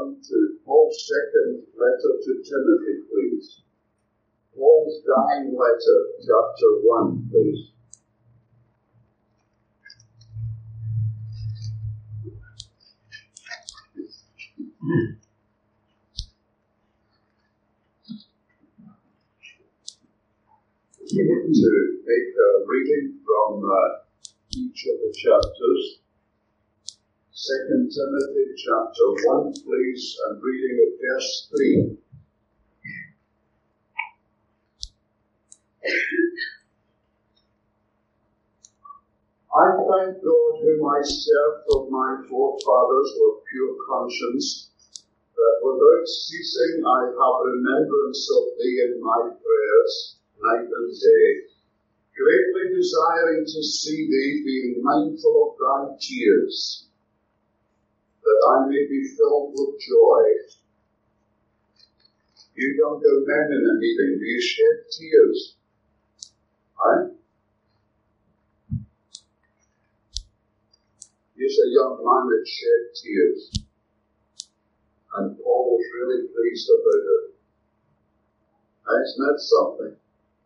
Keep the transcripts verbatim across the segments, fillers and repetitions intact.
turn to Paul's second letter to Timothy, please. Paul's dying letter, chapter one, please. To make a reading from uh, each of the chapters. Second Timothy chapter one, please, and reading at verse three. I thank God whom I serve from my forefathers with pure conscience, that without ceasing I have remembrance of thee in my prayers, night and day, greatly desiring to see thee, being mindful of thy tears, that I may be filled with joy. You younger men in the meeting, do you shed tears? Right? Here's a young man that shed tears, and Paul was really pleased about it. Isn't that something?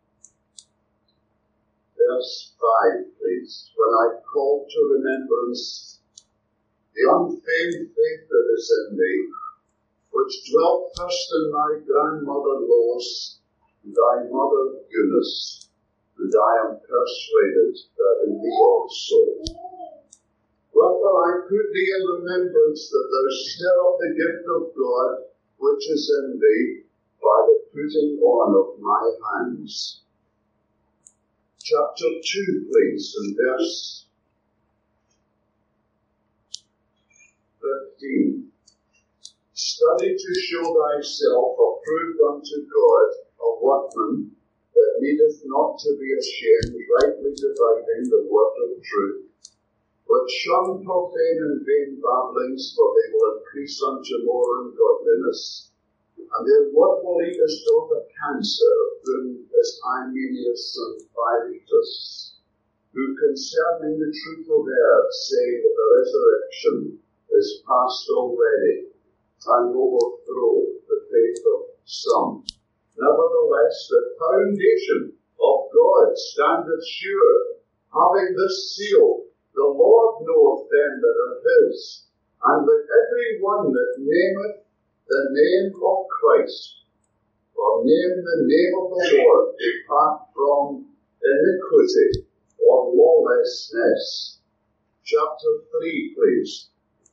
Verse five, please. When I call to remembrance the unfeigned faith that is in thee, which dwelt first in thy grandmother Lois, and thy mother Eunice, and I am persuaded that in thee also. Wherefore I put thee in remembrance that thou stir up the gift of God which is in thee by the putting on of my hands. Chapter two, please, and verse fifteen. Study to show thyself approved unto God, a workman that needeth not to be ashamed, rightly dividing the word of truth. But shun profane and vain babblings, for they will increase unto more ungodliness. And their word will eat as doth a cancer, of whom is Hymenaeus and Philetus, who concerning the truth of earth say that the resurrection is past already, and overthrow the faith of some. Nevertheless, the foundation of God standeth sure, having this seal, the Lord knoweth them that are his, and with every one that nameth the name of Christ, or name the name of the Lord, depart from iniquity or lawlessness. Chapter three, please.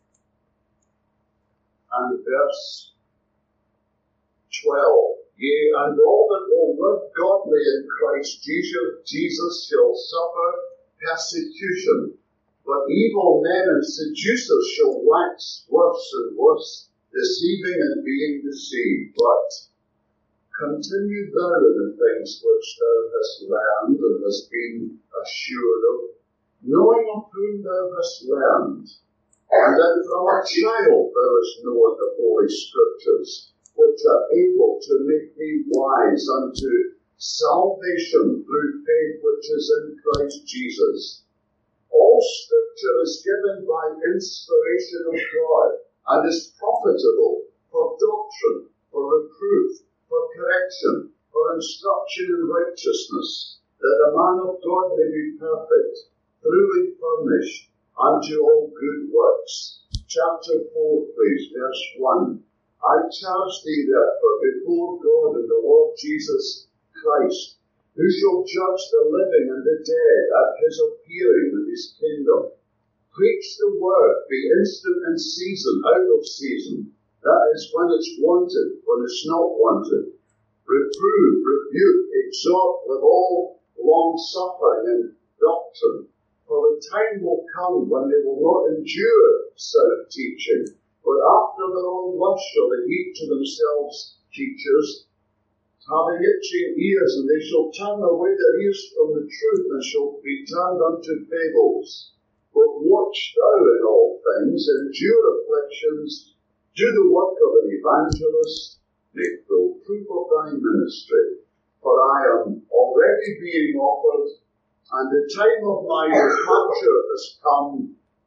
And verse twelve. Yea, and all that will live godly in Christ Jesus, Jesus shall suffer persecution, but evil men and seducers shall wax worse and worse, deceiving and being deceived. But continue thou in the things which thou hast learned and hast been assured of, knowing of whom thou hast learned, and that from a child thou hast known the Holy Scriptures, which are able to make thee wise unto salvation through faith which is in Christ Jesus. All Scripture is given by inspiration of God, and is profitable for doctrine, for reproof, for correction, for instruction in righteousness, that the man of God may be perfect, truly furnished unto all good works. Chapter four, please, verse one. I charge thee therefore before God and the Lord Jesus Christ, who shall judge the living and the dead at his appearing in his kingdom. Preach the word, be instant in season, out of season. That is when it's wanted, when it's not wanted. Reprove, rebuke, exhort with all long suffering and doctrine. For the time will come when they will not endure sound teaching, but after their own lust shall they heap to themselves teachers, having itching ears, and they shall turn away their ears from the truth, and shall be turned unto fables. But watch thou in all things, endure afflictions, do the work of an evangelist, make full proof of thy ministry. For I am already being offered, and the time of my departure has come,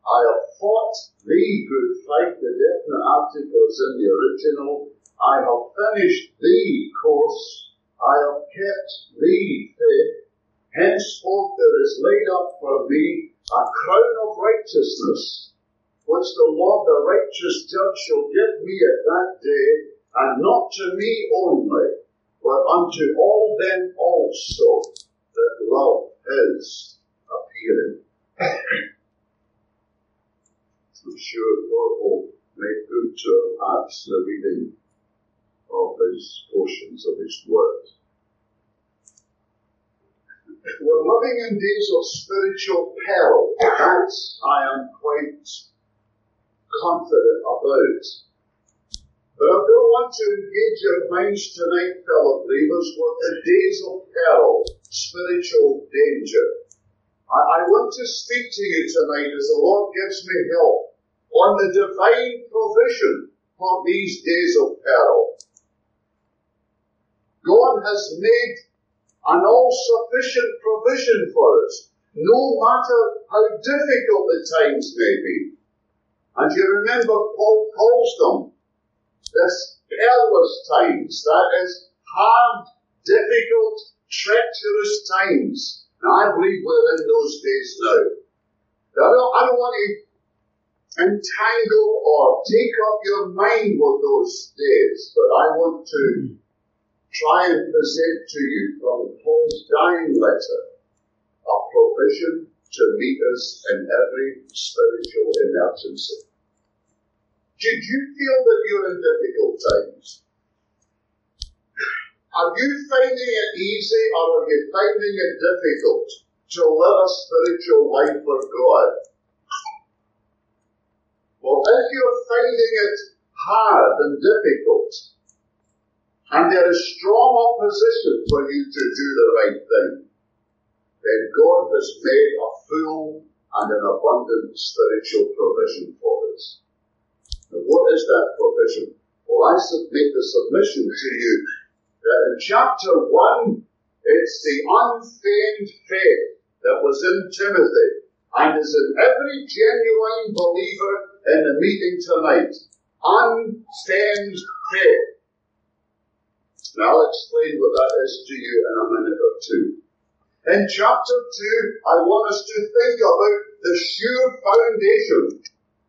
I have fought the good fight, the definite articles in the original. I have finished the course. I have kept the faith. Henceforth there is laid up for me a crown of righteousness, which the Lord, the righteous judge, shall give me at that day, and not to me only, but unto all them also that love his appearing. I'm sure God will make good to our hearts the reading of these portions of His Word. We're living in days of spiritual peril. That I am quite confident about. But I don't want to engage your minds tonight, fellow believers, with the days of peril, spiritual danger. I, I want to speak to you tonight as the Lord gives me help on the divine provision for these days of peril. God has made an all-sufficient provision for us, no matter how difficult the times may be. And you remember Paul calls them this perilous times, that is, hard, difficult, treacherous times. And I believe we're in those days now. Now I don't, I don't want to entangle or take up your mind with those days, but I want to try and present to you from Paul's dying letter a provision to meet us in every spiritual emergency. Did you feel that you're in difficult times? Are you finding it easy or are you finding it difficult to live a spiritual life for God? Well, if you're finding it hard and difficult, and there is strong opposition for you to do the right thing, then God has made a full and an abundant spiritual provision for us. Now, what is that provision? Well, I submit the submission to you that in chapter one, it's the unfeigned faith that was in Timothy and is in every genuine believer in the meeting tonight. Unfeigned faith. Now I'll explain what that is to you in a minute or two. In chapter two, I want us to think about the sure foundation.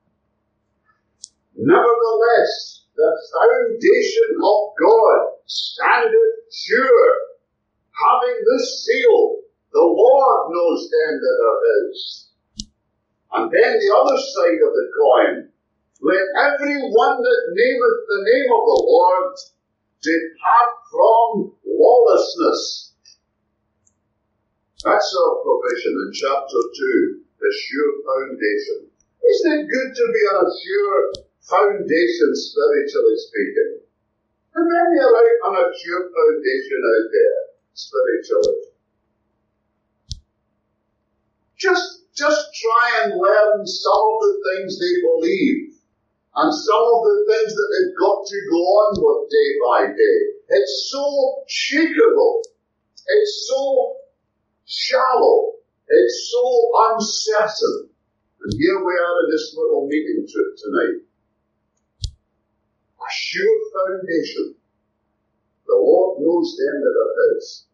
Nevertheless, the foundation of God standeth sure, having this seal, the Lord knows them that are his. And then the other side of the coin, let every one that nameth the name of the Lord depart from lawlessness. That's our provision in chapter two, the sure foundation. Isn't it good to be on a sure foundation, spiritually speaking? How many are out on a sure foundation out there, spiritually? Just, just try and learn some of the things they believe, and some of the things that they've got to go on with day by day. It's so shakable. It's so shallow. It's so uncertain. And here we are in this little meeting trip tonight. A sure foundation. The Lord knows them that are his.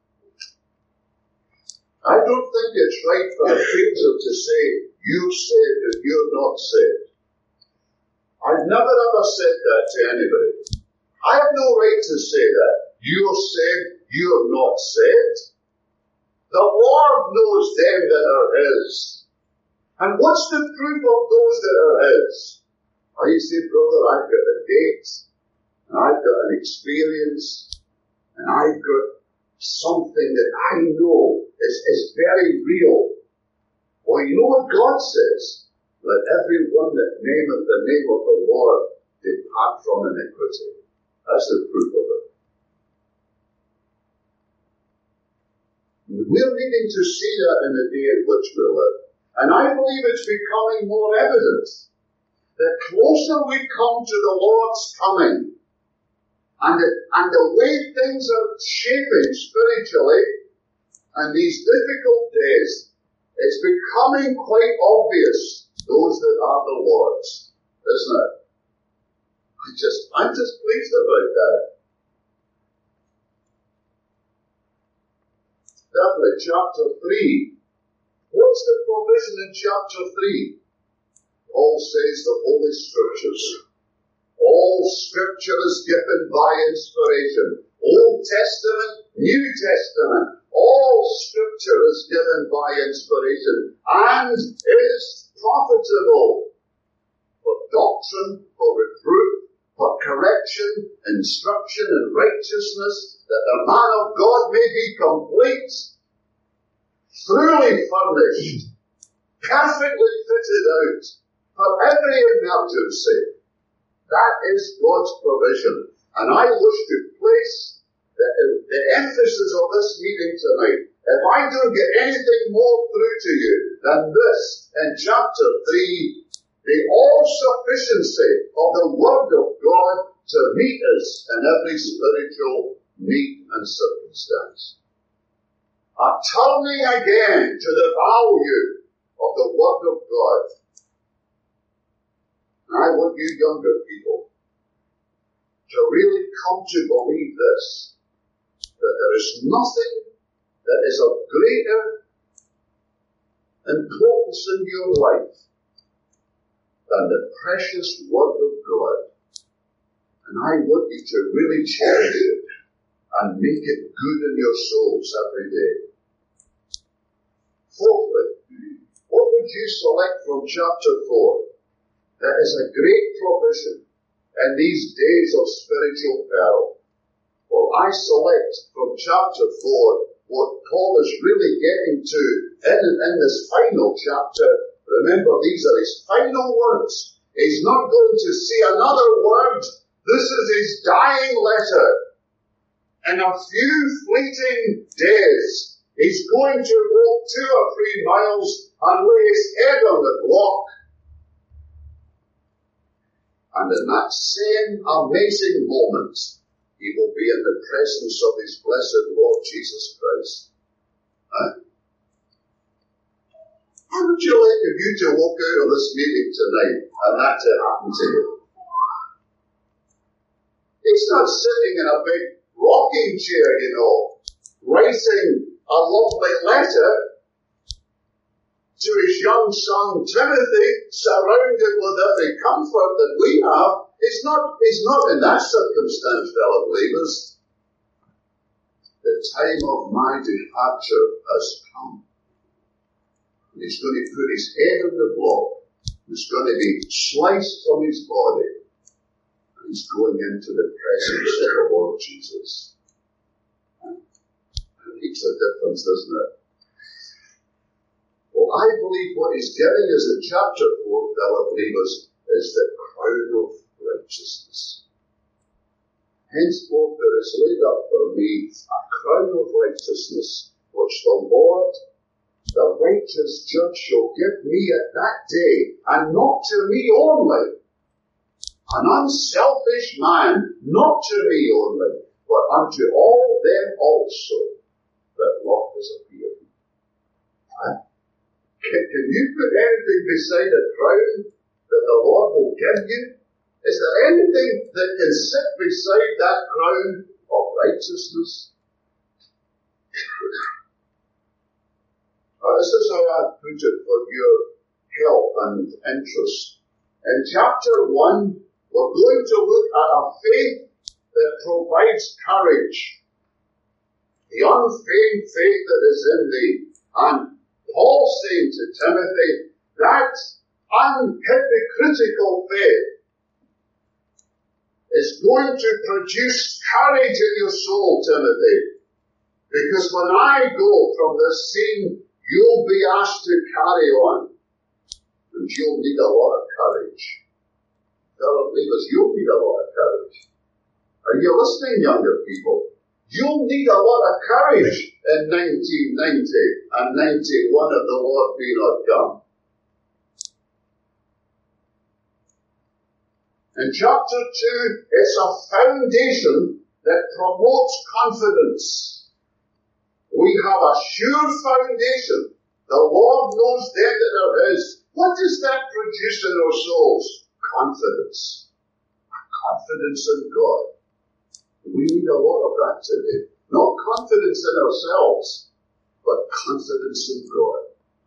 I don't think it's right for a preacher to say, you're saved and you're not saved. I've never ever said that to anybody. I have no right to say that. You're saved, you're not saved. The Lord knows them that are his. And what's the proof of those that are his? Oh, you say, brother, I've got a date, and I've got an experience, and I've got something that I know is, is very real. Well, you know what God says? Let every one that nameth the name of the Lord depart from iniquity. That's the proof of it. We're needing to see that in the day in which we live. And I believe it's becoming more evident. The closer we come to the Lord's coming, and the, and the way things are shaping spiritually, and these difficult days, it's becoming quite obvious those that are the Lord's, isn't it? I just, I'm just pleased about that. Thirdly, chapter three. What's the provision in chapter three? Paul says the Holy Scriptures. All Scripture is given by inspiration. Old Testament, New Testament. All Scripture is given by inspiration and is profitable for doctrine, for reproof, for correction, instruction in righteousness, that the man of God may be complete, truly furnished, perfectly fitted out for every emergency. That is God's provision. And I wish to place the, the emphasis of this meeting tonight. If I don't get anything more through to you than this in chapter three, the all-sufficiency of the Word of God to meet us in every spiritual need and circumstance. A turning again to the value of the Word of God. And I want you younger people to really come to believe this, that there is nothing that is of greater importance in your life than the precious Word of God. And I want you to really cherish it and make it good in your souls every day. Fourthly, what would you select from chapter four? That is a great provision in these days of spiritual peril. Well, I select from chapter four what Paul is really getting to in, in this final chapter. Remember, these are his final words. He's not going to say another word. This is his dying letter. In a few fleeting days, he's going to walk two or three miles and lay his head on the block. And in that same amazing moment, he will be in the presence of his blessed Lord Jesus Christ. Huh? How would you like if you to walk out of this meeting tonight and that to happen to you? He's not sitting in a big rocking chair, you know, writing a lovely letter to his young son Timothy, surrounded with every comfort that we have. He's not, he's not in that circumstance, fellow believers. The time of my departure has come. And he's going to put his head on the block. He's going to be sliced from his body. And he's going into the presence of the Lord Jesus. It makes a difference, doesn't it? Well, I believe what he's giving us in chapter four, fellow believers, is the crown of righteousness. Henceforth there is laid up for me a crown of righteousness, which the Lord, the righteous judge, shall give me at that day, and not to me only, an unselfish man, not to me only, but unto all them also that love is appeared. Huh? Can, can you put anything beside a crown that the Lord will give you? Is there anything that can sit beside that crown of righteousness? This is how I put it for your help and interest. In chapter one, we're going to look at a faith that provides courage. The unfeigned faith that is in thee. And Paul saying to Timothy, that unhypocritical faith is going to produce courage in your soul, Timothy. Because when I go from this scene, you'll be asked to carry on. And you'll need a lot of courage. Fellow believers, you'll need a lot of courage. Are you listening, younger people? You'll need a lot of courage in nineteen ninety and ninety-one if the Lord be not come. In chapter two, it's a foundation that promotes confidence. We have a sure foundation. The Lord knows them that are His. What does that produce in our souls? Confidence. Confidence in God. We need a lot of that today. Not confidence in ourselves, but confidence in God.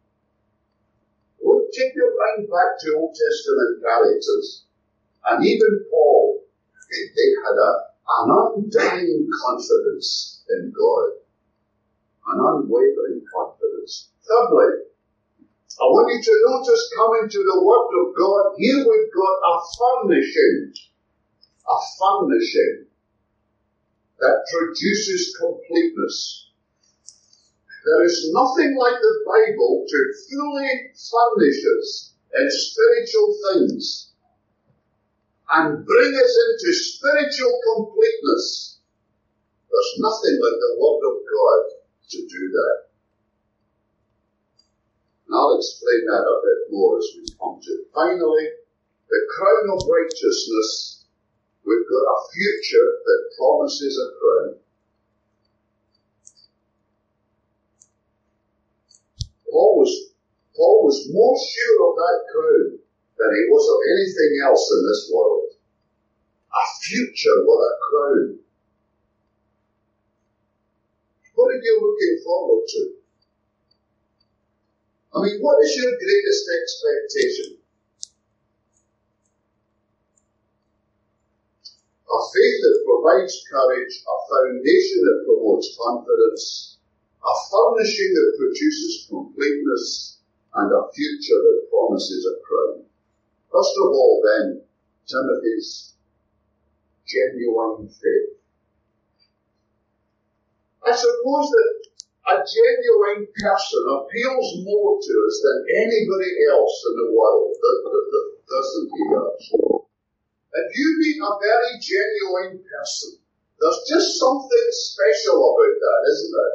Well, take your mind back to Old Testament characters. And even Paul, they, they had a, an undying confidence in God. An unwavering confidence. Thirdly, I want you to notice coming to the Word of God, here we've got a furnishing. A furnishing that produces completeness. There is nothing like the Bible to fully furnish us in spiritual things and bring us into spiritual completeness. There's nothing like the Word of God to do that. And I'll explain that a bit more as we come to it. Finally, the crown of righteousness. We've got a future that promises a crown. Paul was, Paul was more sure of that crown than he was of anything else in this world. A future with a crown. What are you looking forward to? I mean, what is your greatest expectation? A faith that provides courage, a foundation that promotes confidence, a furnishing that produces completeness, and a future that promises a crown. First of all, then, Timothy's genuine faith. I suppose that a genuine person appeals more to us than anybody else in the world, doesn't he? Actually? If you meet a very genuine person, there's just something special about that, isn't there?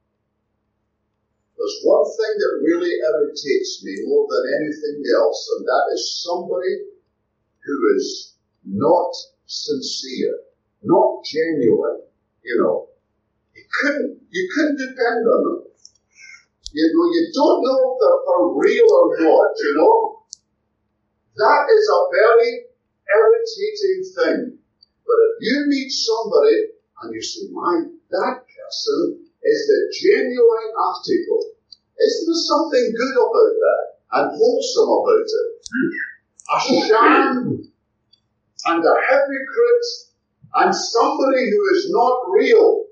There's one thing that really irritates me more than anything else, and that is somebody who is not sincere, not genuine, you know. You couldn't, you couldn't depend on them. You know, you don't know if they're for real or not, you know. That is a very irritating thing. But if you meet somebody and you say, man, that person is the genuine article, isn't there something good about that and wholesome about it? A sham and a hypocrite and somebody who is not real.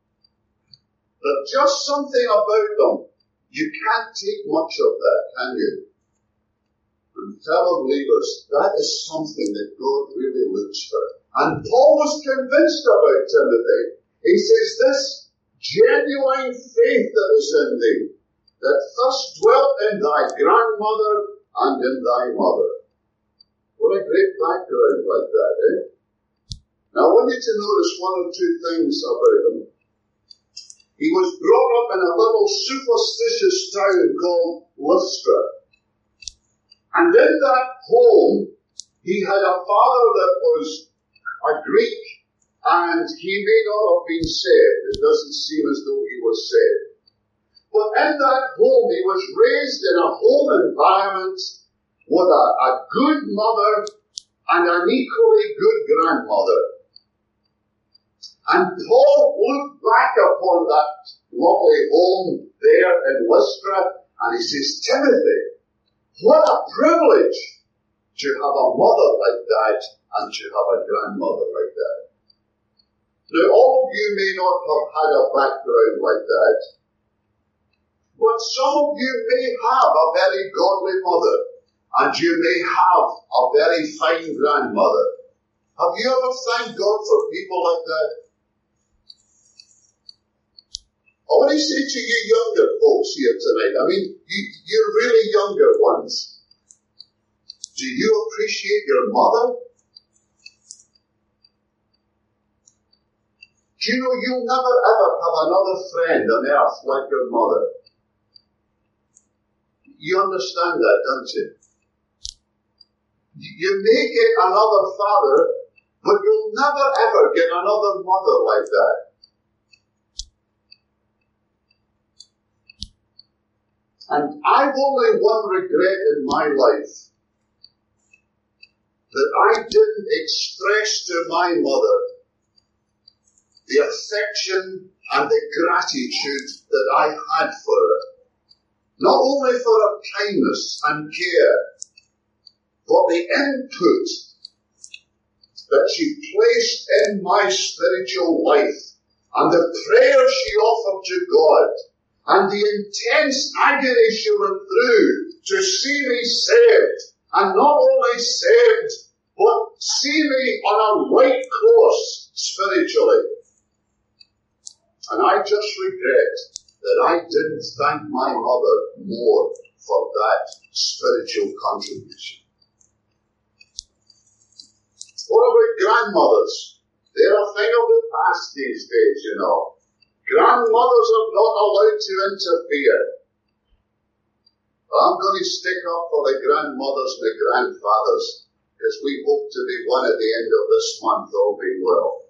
There's just something about them. You can't take much of that, can you? And fellow believers, that is something that God really looks for. And Paul was convinced about Timothy. He says, this genuine faith that is in thee, that first dwelt in thy grandmother and in thy mother. What a great background like that, eh? Now I want you to notice one or two things about him. He was brought up in a little superstitious town called Lystra. And in that home, he had a father that was a Greek, and he may not have been saved. It doesn't seem as though he was saved. But in that home, he was raised in a home environment with a, a good mother and an equally good grandmother. And Paul looked back upon that lovely home there in Lystra, and he says, Timothy, what a privilege to have a mother like that and to have a grandmother like that. Now, all of you may not have had a background like that, but some of you may have a very godly mother, and you may have a very fine grandmother. Have you ever thanked God for people like that? I want to say to you younger folks here tonight, I mean, you, you're really younger ones. Do you appreciate your mother? Do you know you'll never ever have another friend on earth like your mother? You understand that, don't you? You may get another father, but you'll never ever get another mother like that. And I've only one regret in my life, that I didn't express to my mother the affection and the gratitude that I had for her. Not only for her kindness and care, but the input that she placed in my spiritual life, and the prayers she offered to God, and the intense agony she went through to see me saved, and not only saved, but see me on a right course spiritually. And I just regret that I didn't thank my mother more for that spiritual contribution. What about grandmothers? They're a thing of the past these days, you know. Grandmothers are not allowed to interfere. I'm going to stick up for the grandmothers and the grandfathers, because we hope to be one at the end of this month, all being well.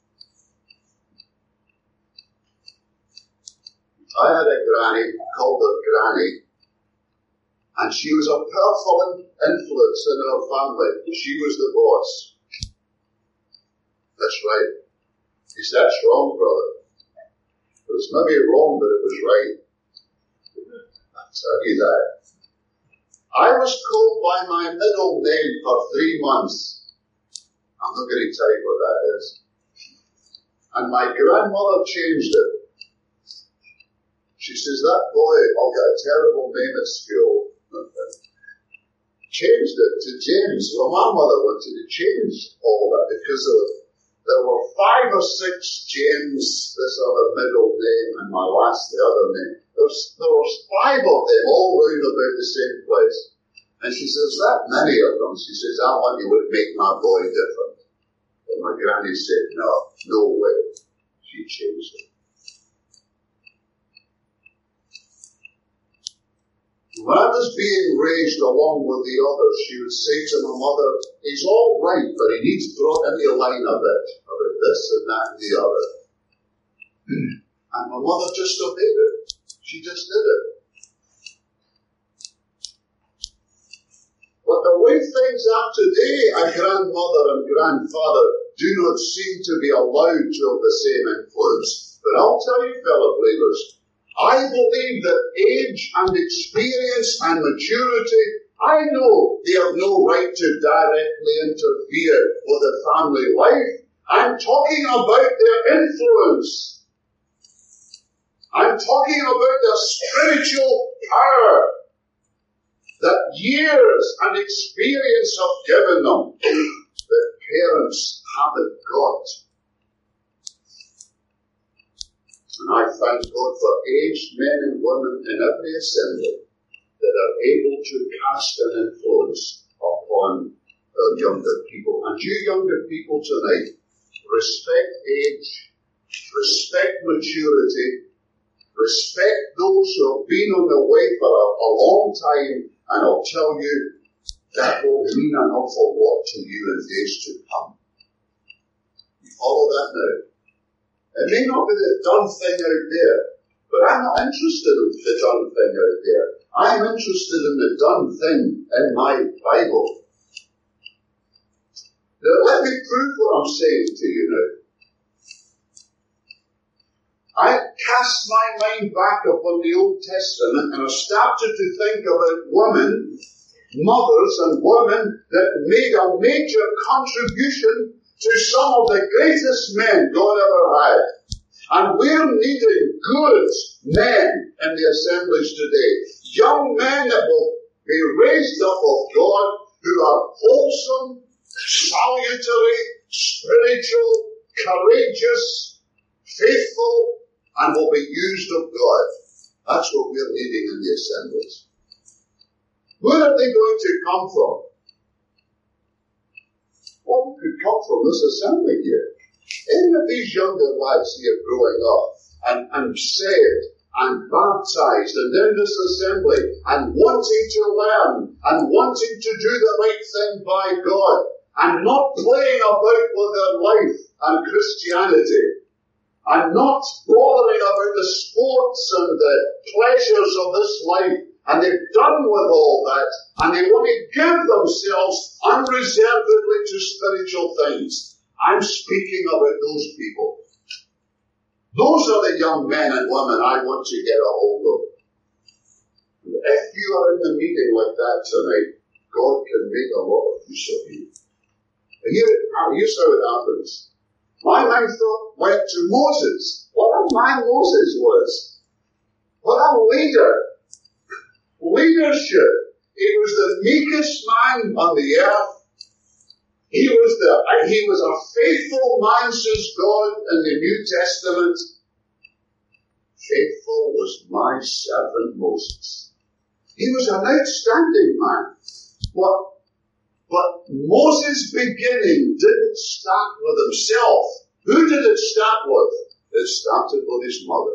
I had a granny, called her Granny, and she was a powerful influence in our family. She was the boss. That's right. He said, that's wrong, brother. It was maybe wrong, but it was right. I'll tell you that. I was called by my middle name for three months. I'm not going to tell you what that is. And my grandmother changed it. She says, that boy, I'll get a terrible name at school. Changed it to James. Well, my mother wanted to change all that because of, there were five or six James, this other middle name, and my last, the other name. There was, there was five of them all round about the same place. And she says, that many of them. She says, I want you would make my boy different. But my granny said, no, no way. She changed it. When I was being raised along with the others, she would say to my mother, he's all right, but he needs brought into line a bit, about this and that and the other. And my mother just obeyed it. She just did it. But the way things are today, a grandmother and grandfather do not seem to be allowed to have the same influence. But I'll tell you, fellow believers, I believe that age and experience and maturity, I know they have no right to directly interfere with the family life. I'm talking about their influence. I'm talking about their spiritual power that years and experience have given them that parents haven't got. And I thank God for aged men and women in every assembly that are able to cast an influence upon uh, younger people. And you younger people tonight, respect age, respect maturity, respect those who have been on the way for a, a long time, and I'll tell you, that will mean an awful lot to you in days to come. You follow that now? It may not be the done thing out there, but I'm not interested in the done thing out there. I'm interested in the done thing in my Bible. Now, let me prove what I'm saying to you now. I cast my mind back upon the Old Testament and I started to think about women, mothers and women that made a major contribution to some of the greatest men God ever had. And we're needing good men in the assemblies today. Young men that will be raised up of God, who are wholesome, salutary, spiritual, courageous, faithful, and will be used of God. That's what we're needing in the assemblies. Where are they going to come from? Well, they could come from this assembly here. Any of these younger lads here growing up and, and saved and baptized and in this assembly and wanting to learn and wanting to do the right thing by God and not playing about with their life and Christianity and not bothering about the sports and the pleasures of this life and they've done with all that, and they want to give themselves unreservedly to spiritual things. I'm speaking about those people. Those are the young men and women I want to get a hold of. If you are in the meeting like that tonight, God can make a lot of use of you. And here, here's how it happens. My mind thought went to Moses. What a man Moses was. What a leader. Leadership. He was the meekest man on the earth. He was the, he was a faithful man, says God in the New Testament. Faithful was my servant Moses. He was an outstanding man. But, but Moses' beginning didn't start with himself. Who did it start with? It started with his mother.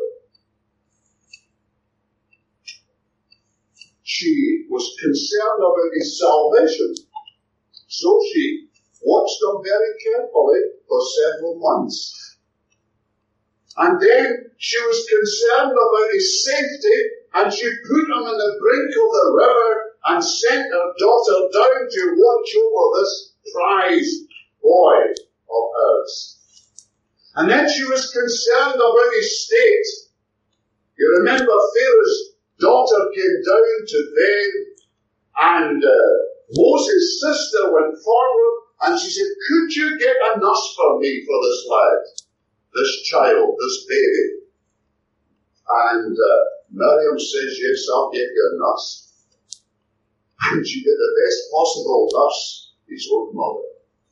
She was concerned about his salvation. So she watched him very carefully for several months. And then she was concerned about his safety, and she put him in the brink of the river and sent her daughter down to watch over this prized boy of hers. And then she was concerned about his state. You remember Pharaoh's daughter came down to bed, and uh, Moses' sister went forward, and she said, could you get a nurse for me for this lad, this child, this baby? And uh, Miriam says, yes, I'll get you a nurse. And she got the best possible nurse, his own mother.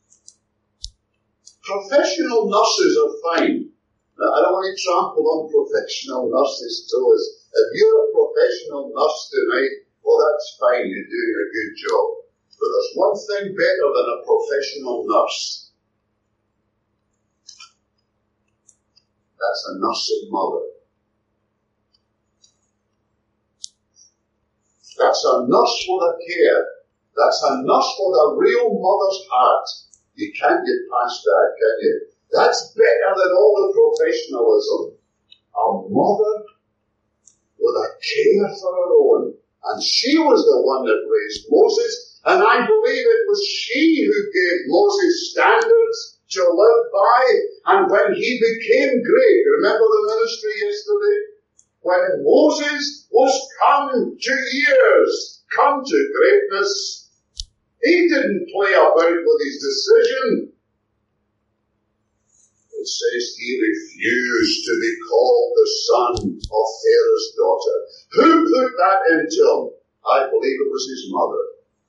Professional nurses are fine. Now, I don't want to trample on professional nurses' toes. If you're a professional nurse tonight, well, that's fine, you're doing a good job. But there's one thing better than a professional nurse. That's a nursing mother. That's a nurse with a care. That's a nurse with a real mother's heart. You can't get past that, can you? That's better than all the professionalism. A mother with a care for her own. And she was the one that raised Moses. And I believe it was she who gave Moses standards to live by. And when he became great, remember the ministry yesterday? When Moses was come to years, come to greatness, he didn't play about with his decision. It says he refused to be called the son of Pharaoh's daughter. Who put that into him? I believe it was his mother.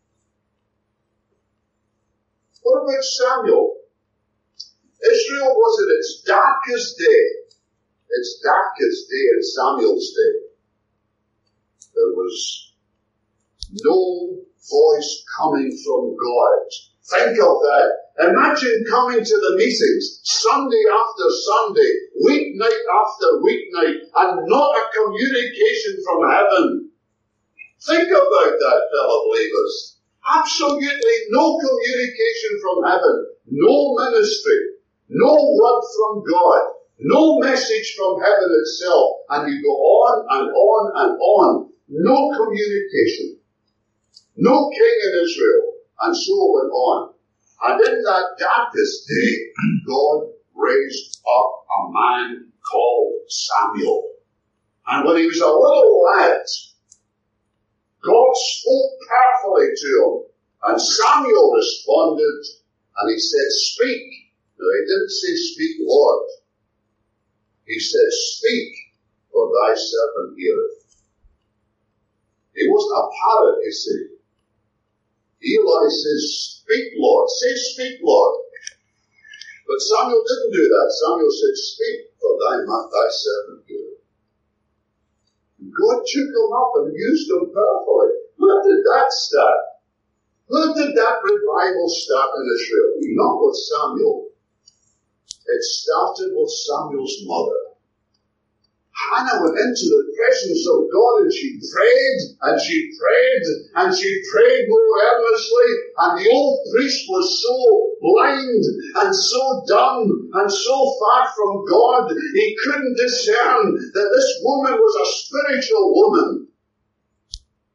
What about Samuel? Israel was at its darkest day. Its darkest day in Samuel's day. There was no voice coming from God. Think of that. Imagine coming to the meetings Sunday after Sunday, weeknight after weeknight, and not a communication from heaven. Think about that, fellow believers. Absolutely no communication from heaven, no ministry, no word from God, no message from heaven itself, and you go on and on and on. No communication. No king in Israel. And so it went on. And in that darkest day, God raised up a man called Samuel. And when he was a little lad, God spoke powerfully to him. And Samuel responded, and he said, speak. No, he didn't say, speak, Lord. He said, speak, for thy servant heareth. He wasn't a parrot, you see. Eli says, speak, Lord. Say, speak, Lord. But Samuel didn't do that. Samuel said, speak, for thy, thy servant heareth. And God took him up and used him powerfully. Where did that start? Where did that revival start in Israel? Not with Samuel. It started with Samuel's mother. Hannah went into the presence of God and she prayed and she prayed and she prayed more earnestly, and the old priest was so blind and so dumb and so far from God he couldn't discern that this woman was a spiritual woman.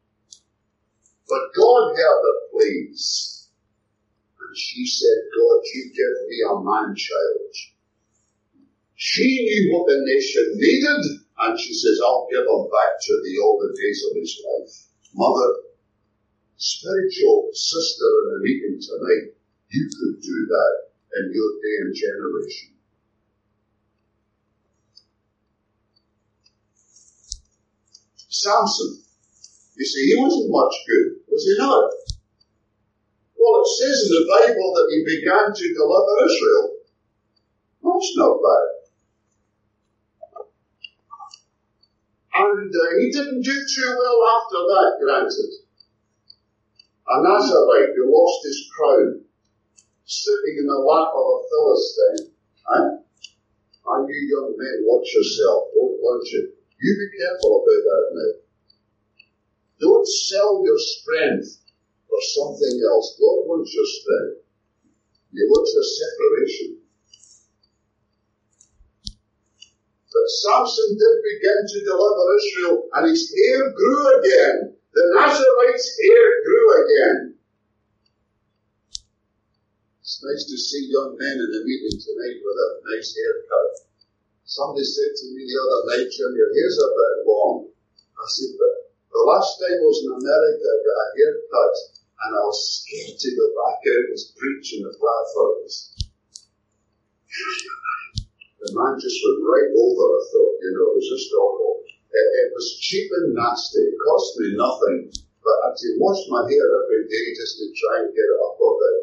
But God heard her pleas. And she said, God, you give me a man-child. She knew what the nation needed, and she says, I'll give him back to thee all the days of his life. Mother, spiritual sister in the meeting tonight, you could do that in your day and generation. Samson, you see, he wasn't much good, was he not? Well, it says in the Bible that he began to deliver Israel. That's not bad. And uh, he didn't do too well after that, granted. A Nazarite who lost his crown, sitting in the lap of a Philistine. Eh? And you young men, watch yourself, don't want you. You be careful about that now. Don't sell your strength for something else. God wants your strength. He wants your separation. But Samson did begin to deliver Israel, and his hair grew again. The Nazarite's hair grew again. It's nice to see young men in the meeting tonight with a nice haircut. Somebody said to me the other night, Jim, your hair's a bit long. I said, but the last time I was in America, I got a haircut, and I was scared to go back out and preach in the platforms. The man just went right over, I thought, you know, it was just awful. It, it was cheap and nasty. It cost me nothing. But I had to wash my hair every day just to try and get it up a bit.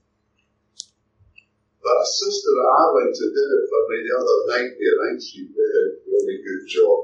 But a sister at Arlington did it for me the other night there, and she did a really good job.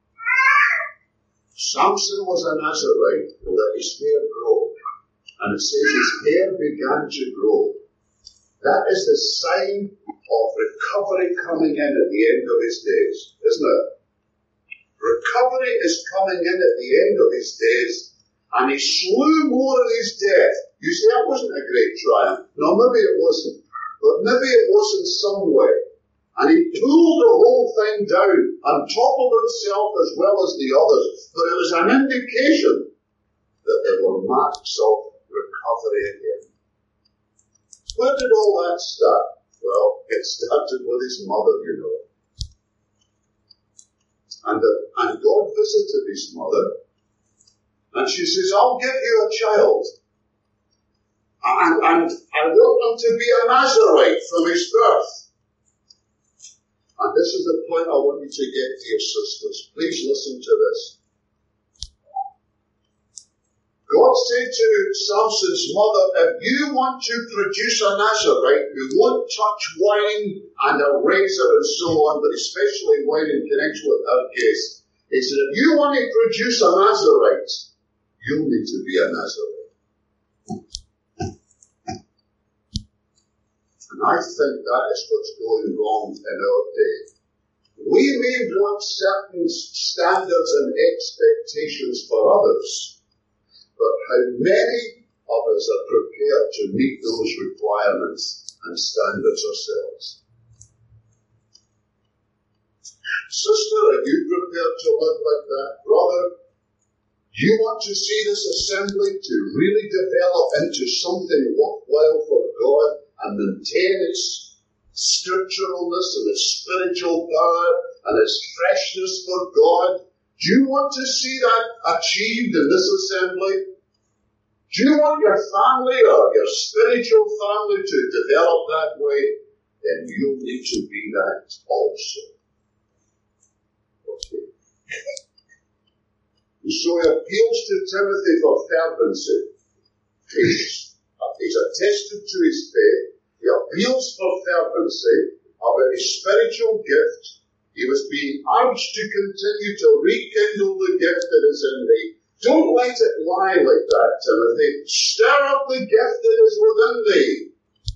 Samson was a Nazarite who let his hair grow. And it says his hair began to grow. That is the sign of recovery coming in at the end of his days, isn't it? Recovery is coming in at the end of his days, and he slew more of his death. You see, that wasn't a great triumph. No, maybe it wasn't, but maybe it was in some way. And he pulled the whole thing down on top of himself as well as the others. But it was an indication that there were marks of recovery again. Where did all that start? Well, it started with his mother, you know. And, the, and God visited his mother, and she says, I'll give you a child. And, and I want him to be a Nazarite from his birth. And this is the point I want you to get, dear sisters. Please listen to this. God said to Samson's mother, if you want to produce a Nazarite who won't touch wine and a razor and so on, but especially wine in connection with her case, he said, if you want to produce a Nazarite, you'll need to be a Nazarite. And I think that is what's going wrong in our day. We may want certain standards and expectations for others, but how many of us are prepared to meet those requirements and standards ourselves? Sister, are you prepared to live like that? Brother, do you want to see this assembly to really develop into something worthwhile for God and maintain its scripturalness and its spiritual power and its freshness for God? Do you want to see that achieved in this assembly? Do you want your family or your spiritual family to develop that way? Then you need to be that also. Okay. And so he appeals to Timothy for fervency. He's, he's attested to his faith. He appeals for fervency about his spiritual gift. He was being urged to continue to rekindle the gift that is in thee. Don't let it lie like that, Timothy. Stir up the gift that is within thee.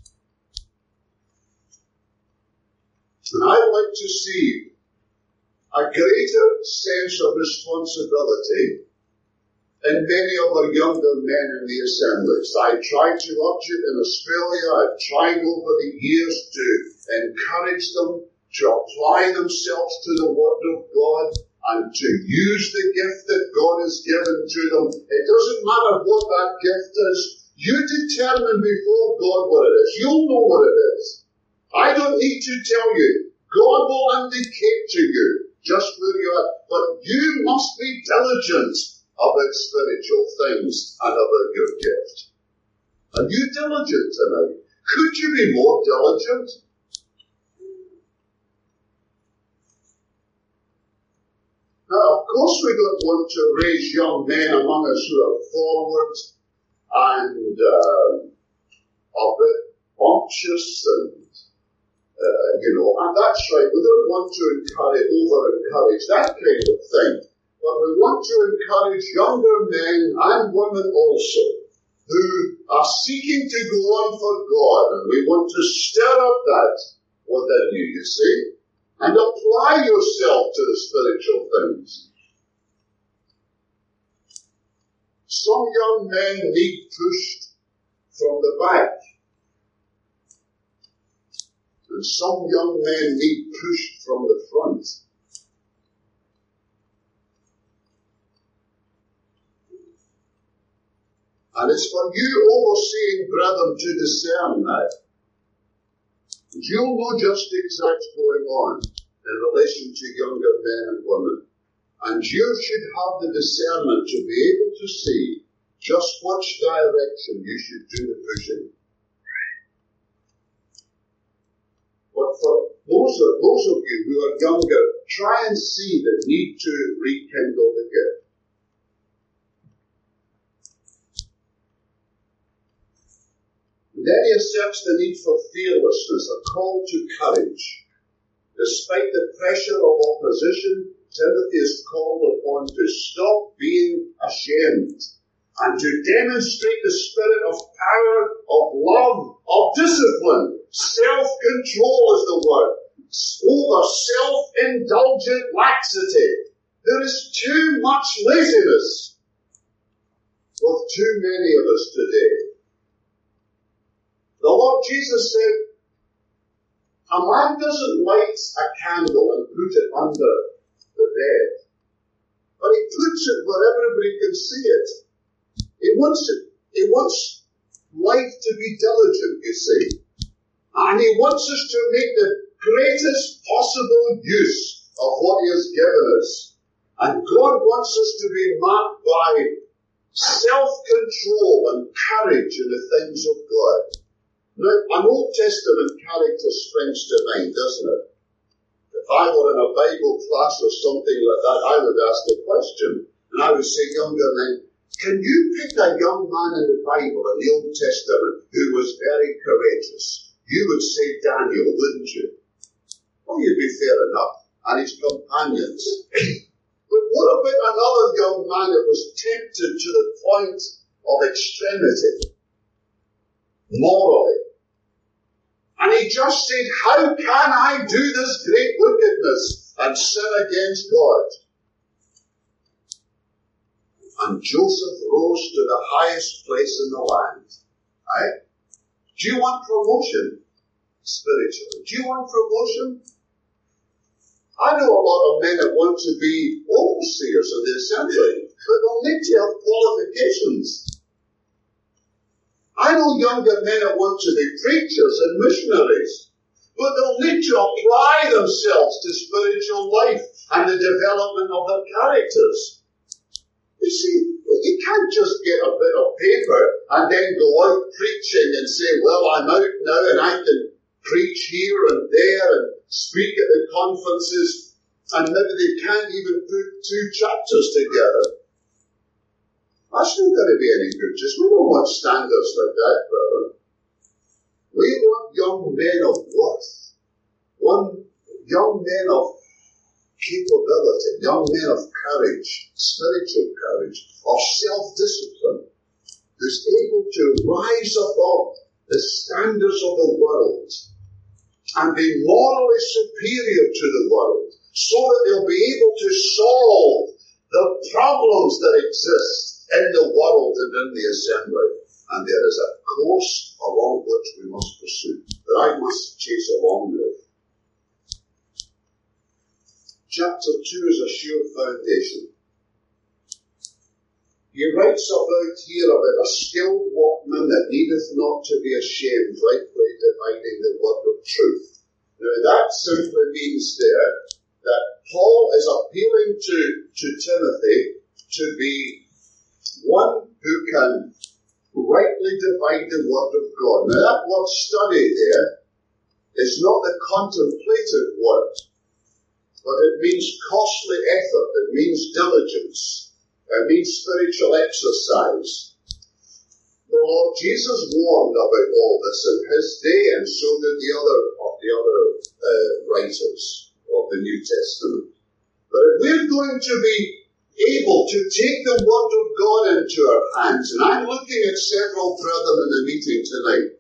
And I'd like to see a greater sense of responsibility in many of our younger men in the assemblies. I tried to urge it in Australia. I've tried over the years to encourage them to apply themselves to the Word of God. and to use the gift that God has given to them. It doesn't matter what that gift is. You determine before God what it is. You'll know what it is. I don't need to tell you. God will indicate to you just where you are. But you must be diligent about spiritual things and about your gift. Are you diligent tonight? Could you be more diligent? Now, of course, we don't want to raise young men among us who are forward and uh, a bit bumptious and, uh, you know, and that's right. We don't want to encourage, over-encourage that kind of thing. But we want to encourage younger men and women also who are seeking to go on for God. And we want to stir up that within you, you see, and apply yourself to the spiritual things. Some young men need pushed from the back. And some young men need pushed from the front. And it's for you overseeing brethren to discern that. And you'll know just exactly what's going on in relation to younger men and women. And you should have the discernment to be able to see just which direction you should do the pushing. But for those of, those of you who are younger, try and see the need to rekindle the gift. Then he asserts the need for fearlessness, a call to courage. Despite the pressure of opposition, Timothy is called upon to stop being ashamed and to demonstrate the spirit of power, of love, of discipline. Self-control is the word. Over self-indulgent laxity. There is too much laziness with too many of us today. The Lord Jesus said, a man doesn't light a candle and put it under the bed, but he puts it where everybody can see it. He wants it. He wants life to be diligent, you see. And he wants us to make the greatest possible use of what he has given us. And God wants us to be marked by self-control and courage in the things of God. Now, an Old Testament character springs to mind, doesn't it? If I were in a Bible class or something like that, I would ask the question, and I would say, younger men, can you pick a young man in the Bible, in the Old Testament, who was very courageous? You would say Daniel, wouldn't you? Well, you'd be fair enough, and his companions. But what about another young man that was tempted to the point of extremity, morally? And he just said, how can I do this great wickedness and sin against God? And Joseph rose to the highest place in the land. Right? Do you want promotion spiritually? Do you want promotion? I know a lot of men that want to be overseers of the assembly, but they'll need to have qualifications. I know younger men that want to be preachers and missionaries, but they'll need to apply themselves to spiritual life and the development of their characters. You see, you can't just get a bit of paper and then go out preaching and say, well, I'm out now and I can preach here and there and speak at the conferences, and maybe they can't even put two chapters together. That's not going to be any good. Just we don't want standards like that, brother. We want young men of worth, one young men of capability, young men of courage, spiritual courage, of self-discipline, who's able to rise above the standards of the world and be morally superior to the world, so that they'll be able to solve the problems that exist in the world and in the assembly. And there is a course along which we must pursue, that I must chase along with. chapter two is a sure foundation. He writes about here about a skilled workman that needeth not to be ashamed, rightly dividing the word of truth. Now that simply means there that Paul is appealing to, to Timothy to be one who can rightly divide the word of God. Now that word study there is not the contemplative word, but it means costly effort, it means diligence. It means spiritual exercise. The Lord Jesus warned about all this in his day, and so did the other of the other uh, writers of the New Testament. But if we're going to be able to take the Word of God into our hands, and I'm looking at several brethren in the meeting tonight,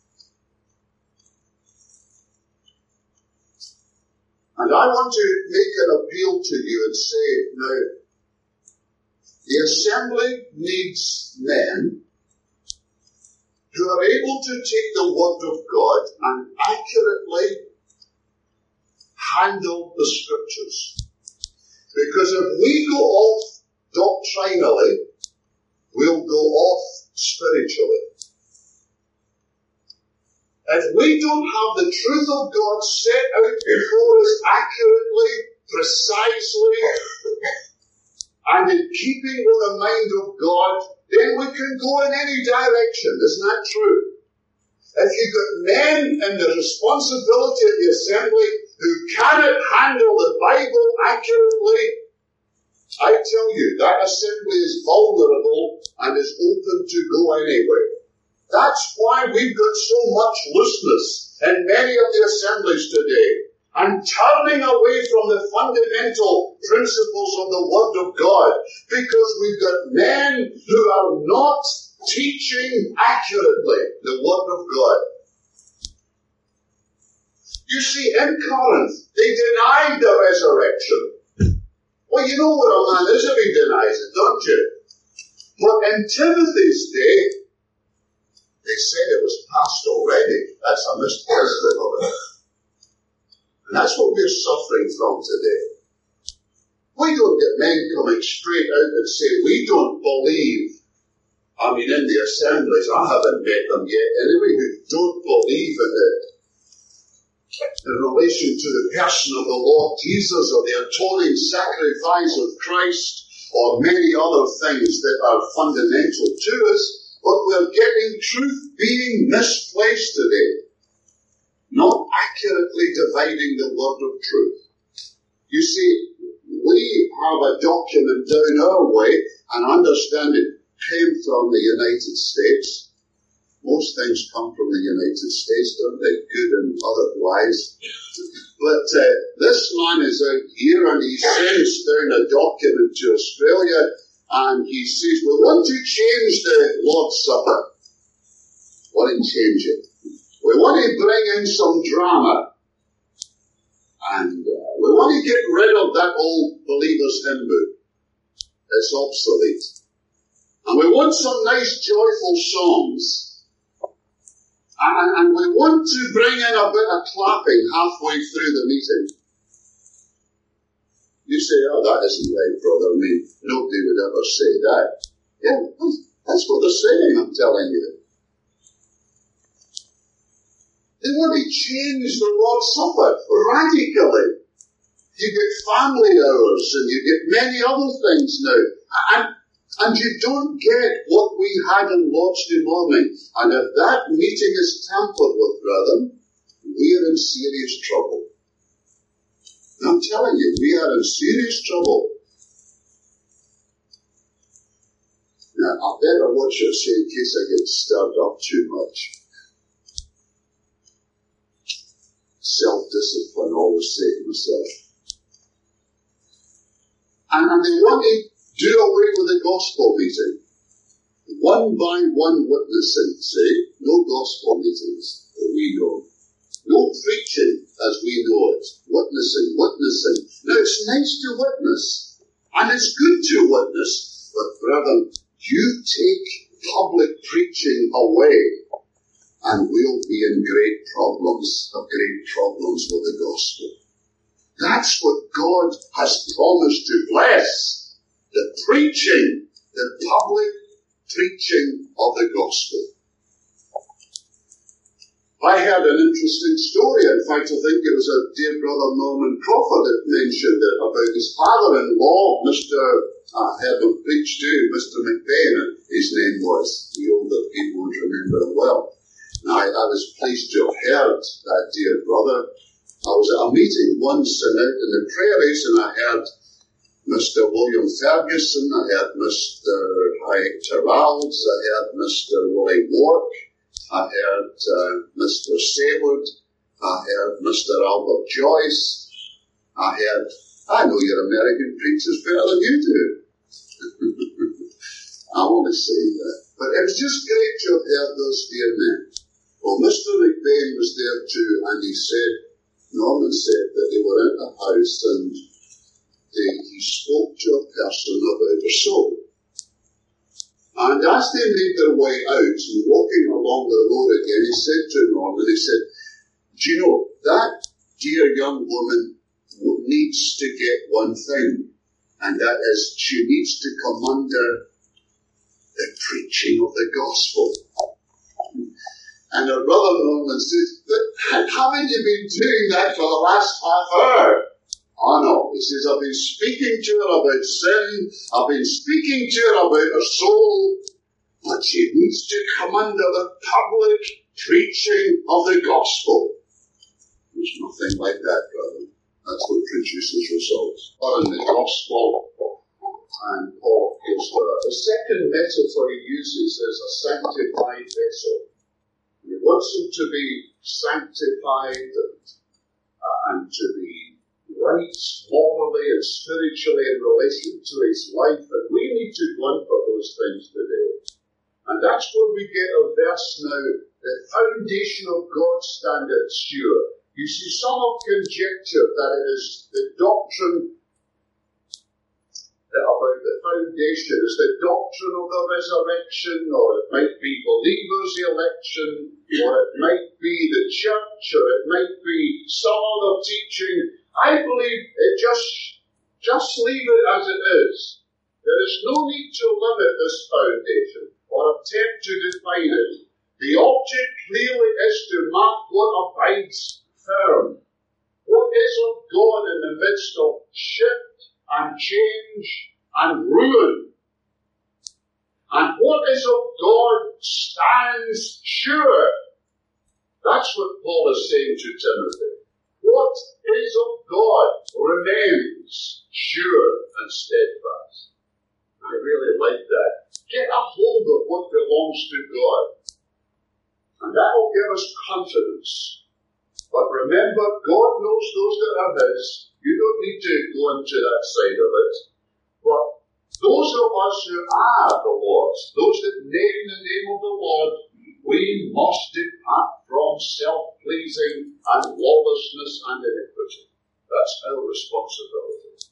and I want to make an appeal to you and say, now, the assembly needs men who are able to take the Word of God and accurately handle the Scriptures. Because if we go off doctrinally, we'll go off spiritually. If we don't have the truth of God set out before us accurately, precisely, and in keeping with the mind of God, then we can go in any direction. Isn't that true? If you've got men in the responsibility of the assembly who cannot handle the Bible accurately, I tell you, that assembly is vulnerable and is open to go anywhere. That's why we've got so much looseness in many of the assemblies today, and turning away from the fundamental principles of the Word of God, because we've got men who are not teaching accurately the Word of God. You see, in Corinth, they denied the resurrection. Well, you know what a man is if he denies it, don't you? But in Timothy's day, they said it was past already. That's a misperception of it. And that's what we're suffering from today. We don't get men coming straight out and say, we don't believe. I mean, in the assemblies, I haven't met them yet anyway, who don't believe in it. In relation to the person of the Lord Jesus, or the atoning sacrifice of Christ, or many other things that are fundamental to us, but we're getting truth being misplaced today. Not accurately dividing the word of truth. You see, we have a document down our way, and understand it came from the United States. Most things come from the United States, don't they? Good and otherwise. But uh, this man is out here, and he sends down a document to Australia, and he says, we want to change the Lord's Supper. What in change it? We want to bring in some drama, and uh, we want to get rid of that old Believer's Hymn Book. It's obsolete. And we want some nice joyful songs. And, and we want to bring in a bit of clapping halfway through the meeting. You say, oh, that isn't right, brother. I mean, nobody would ever say that. Yeah, that's what they're saying, I'm telling you. They want to change the Lord's Supper radically. You get family hours and you get many other things now. And, and you don't get what we had in Lord's Day morning. And if that meeting is tampered with, brethren, we are in serious trouble. And I'm telling you, we are in serious trouble. Now, I better watch what I say in case I get stirred up too much. Self-discipline, always say to myself. And, and they want to do away with the gospel meeting. One by one witnessing, say, no gospel meetings that we know. No preaching as we know it. Witnessing, witnessing. Now it's nice to witness, and it's good to witness, but brethren, you take public preaching away, and we'll be in great problems, of great problems with the gospel. That's what God has promised to bless. The preaching, the public preaching of the gospel. I heard an interesting story. In fact, I think it was a dear brother Norman Crawford that mentioned it about his father-in-law, Mister I heard him preach too, Mister McBain, his name was. The older people would remember him well. Now, I, I was pleased to have heard that dear brother. I was at a meeting once and out in the prairies, and I heard Mister William Ferguson, I heard Mister Hayek Terralds, I heard Mister Willie Wark, I heard uh, Mister Saywood, I heard Mister Albert Joyce, I heard, I know your American preachers better than you do. I want to say that. But it was just great to have heard those dear men. Well, Mister McBain was there too, and he said, Norman said that they were in a house and they, he spoke to a person about a soul. And as they made their way out and walking along the road again, he said to Norman, he said, do you know, that dear young woman needs to get one thing, and that is she needs to come under the preaching of the gospel. And her brother Norman says, but haven't you been doing that for the last half hour? Oh no, he says, I've been speaking to her about sin, I've been speaking to her about her soul, but she needs to come under the public preaching of the gospel. There's nothing like that, brother. That's what produces results. Or in the gospel, and Paul gives her. The second metaphor he uses is a sanctified vessel. He wants them to be sanctified and, uh, and to be right morally and spiritually in relation to his life. And we need to go for those things today. And that's where we get a verse now, the foundation of God's standard sure. You see, some have conjectured that it is the doctrine that about the foundation, is the doctrine of the resurrection, or it might be believers' election, or it might be the church, or it might be some other teaching. I believe it just, just leave it as it is. There is no need to limit this foundation or attempt to define it. The object clearly is to mark what abides firm. What is of God in the midst of shift and change and ruin? And what is of God stands sure. That's what Paul is saying to Timothy. What is of God remains sure and steadfast. I really like that. Get a hold of what belongs to God. And that will give us confidence. But remember, God knows those that are his. You don't need to go into that side of it. But those of us who are the Lord's, those that name the name of the Lord, we must depart from self-pleasing and lawlessness and iniquity. That's our responsibility.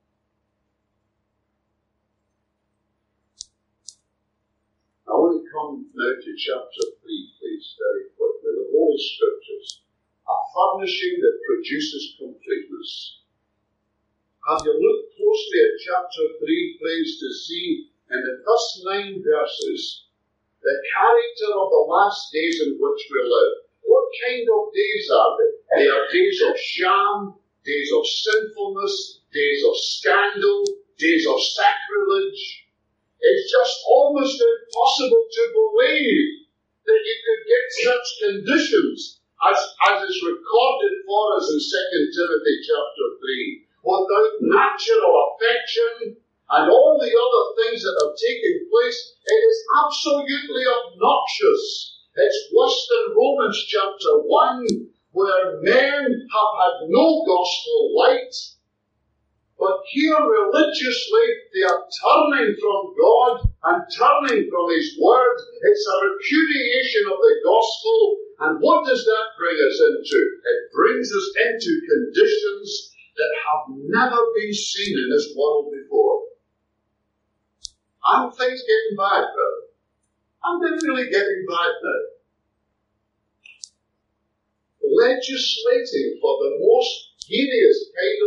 I want to come now to chapter three, please, very quickly. The Holy Scriptures. A furnishing that produces completeness. Have you looked closely at chapter three, please, to see in the first nine verses the character of the last days in which we live. What kind of days are they? They are days of sham, days of sinfulness, days of scandal, days of sacrilege. It's just almost impossible to believe that you could get such conditions as, as is recorded for us in Second Timothy chapter three, without natural affection and all the other things that have taken place. It is absolutely obnoxious. It's worse than Romans chapter one, where men have had no gospel light, but here religiously they are turning from God and turning from his word. It's a repudiation of the gospel. And what does that bring us into? It brings us into conditions that have never been seen in this world before. Aren't things getting bad, brother? Aren't they really getting bad now? Legislating for the most hideous kind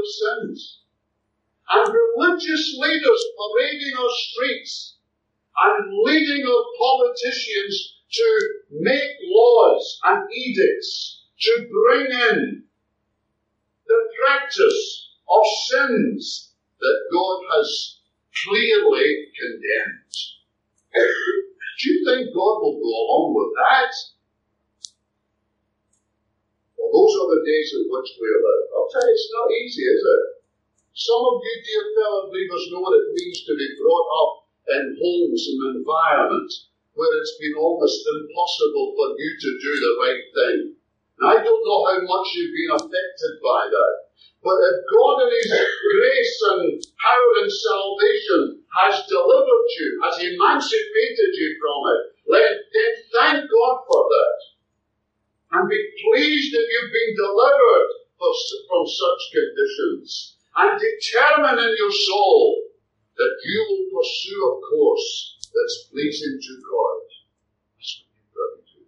leaders parading our streets and leading our politicians to make laws and edicts to bring in the practice of sins that God has clearly condemned. Do you think God will go along with that? Well, those are the days in which we live. I'll tell you, it's not easy, is it? Some of you, dear fellow believers, know what it means to be brought up in homes and environments where it's been almost impossible for you to do the right thing. And I don't know how much you've been affected by that. But if God in His grace and power and salvation has delivered you, has emancipated you from it, let, then thank God for that. And be pleased if you've been delivered from such conditions. And determine in your soul that you will pursue a course that's pleasing to God. That's what you've got to do.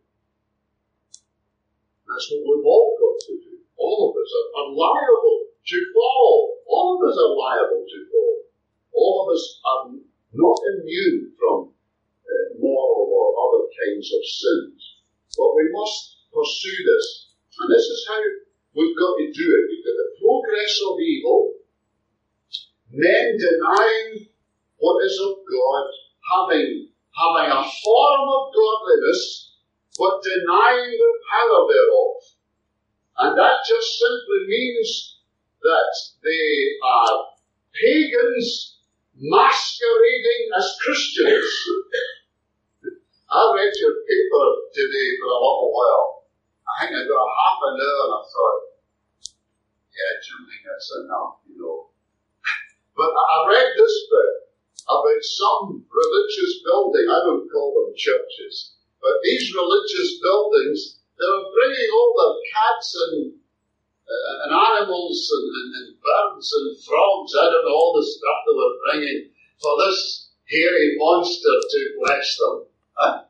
That's what we've all got to do. All of us are liable to fall. All of us are liable to fall. All of us are not immune from uh, moral or other kinds of sins. But we must pursue this. And this is how we've got to do it. We've got the progress of evil, men denying what is of God, having, having a form of godliness, but denying the power thereof. And that just simply means that they are pagans masquerading as Christians. I read your paper today for a little while. I think I got half an hour and I thought, yeah, Jim, I think that's enough, you know. But I read this bit about some religious building. I don't call them churches, but these religious buildings, they were bringing all their cats and uh, and animals and, and, and birds and frogs. I don't know, all the stuff they were bringing for this hairy monster to bless them. Huh?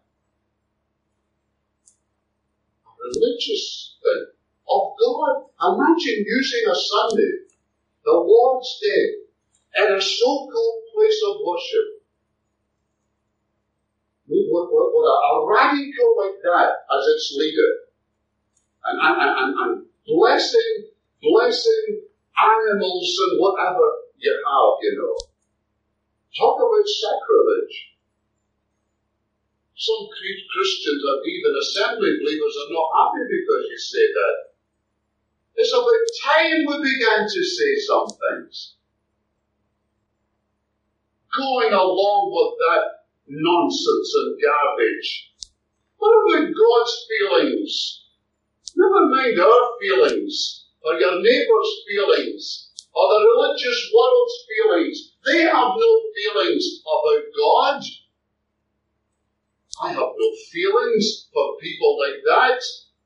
A religious thing of God. Imagine using a Sunday, the Lord's Day, in a so-called place of worship. With, with, with a, a radical like that as its leader. And, and, and, and blessing, blessing animals and whatever you have, you know. Talk about sacrilege. Some Christians or even assembly believers are not happy because you say that. It's about time we began to say some things. Going along with that nonsense and garbage. What about God's feelings? Never mind our feelings, or your neighbour's feelings, or the religious world's feelings. They have no feelings about God. I have no feelings for people like that.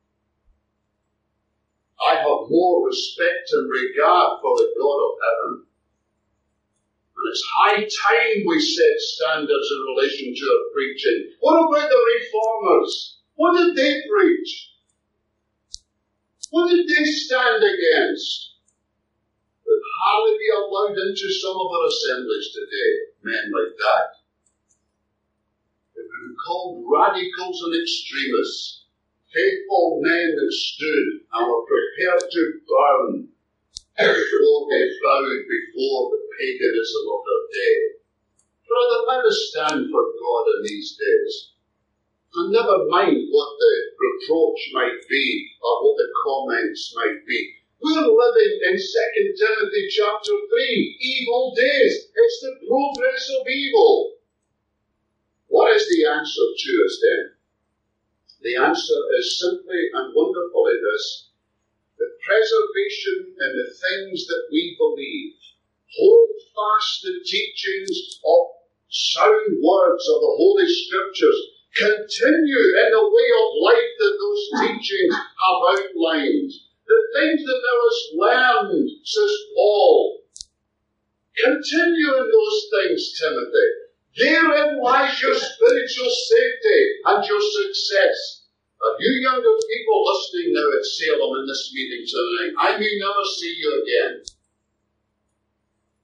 I have more respect and regard for the God of heaven. And it's high time we set standards in relation to our preaching. What about the reformers? What did they preach? What did they stand against? Would hardly be allowed into some of our assemblies today, men like that. They would be called radicals and extremists, faithful men that stood and were prepared to burn before they bowed before the paganism of their day. Brother, let us stand for God in these days. And never mind what the reproach might be or what the comments might be. We're living in Second Timothy chapter three, evil days. It's the progress of evil. What is the answer to us then? The answer is simply and wonderfully this: the preservation in the things that we believe. Hold fast the teachings of sound words of the Holy Scriptures. Continue in the way of life that those teachings have outlined. The things that thou hast learned, says Paul. Continue in those things, Timothy. Therein lies your spiritual safety and your success. And you younger people listening now at Salem in this meeting tonight, I may never see you again.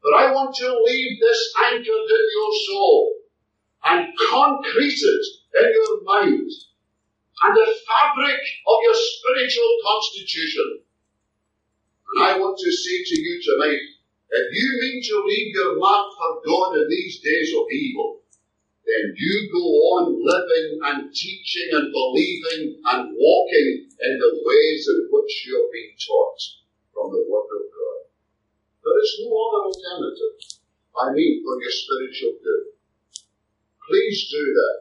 But I want to leave this anchored in your soul and concreted in your mind and the fabric of your spiritual constitution. And I want to say to you tonight, if you mean to leave your mark for God in these days of evil, then you go on living and teaching and believing and walking in the ways in which you have been taught from the Word of God. There is no other alternative. I mean, for your spiritual good. Please do that.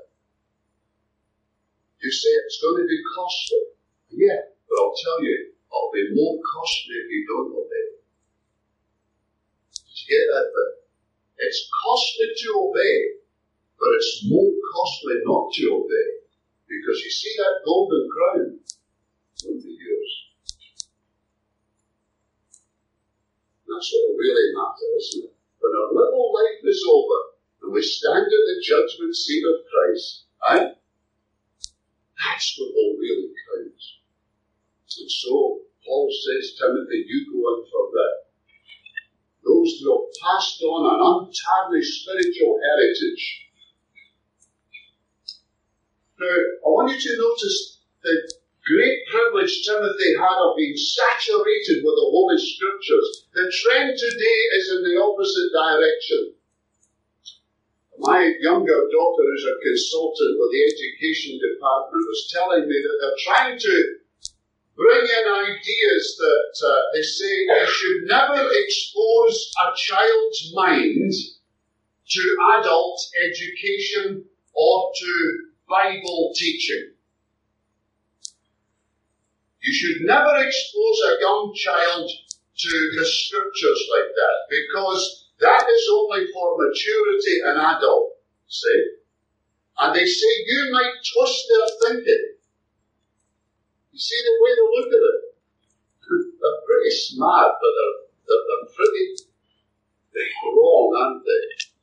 You say it's going to be costly. Yeah, but I'll tell you, it'll be more costly if you don't obey. Did you get that bit? It's costly to obey, but it's more costly not to obey. Because you see that golden crown wouldn't be yours. That's what will really matter, isn't it? When our little life is over and we stand at the judgment seat of Christ, eh? That's what will really count. And so, Paul says, Timothy, you go in for that. Those who have passed on an untarnished spiritual heritage. Now, I want you to notice the great privilege Timothy had of being saturated with the Holy Scriptures. The trend today is in the opposite direction. My younger daughter, who's a consultant with the education department, was telling me that they're trying to bring in ideas that uh, they say you should never expose a child's mind to adult education or to Bible teaching. You should never expose a young child to the Scriptures like that, because that is only for maturity and adult, see? And they say you might twist their thinking. You see the way they look at it? They're pretty smart, but they're, they're, they're pretty wrong, aren't they?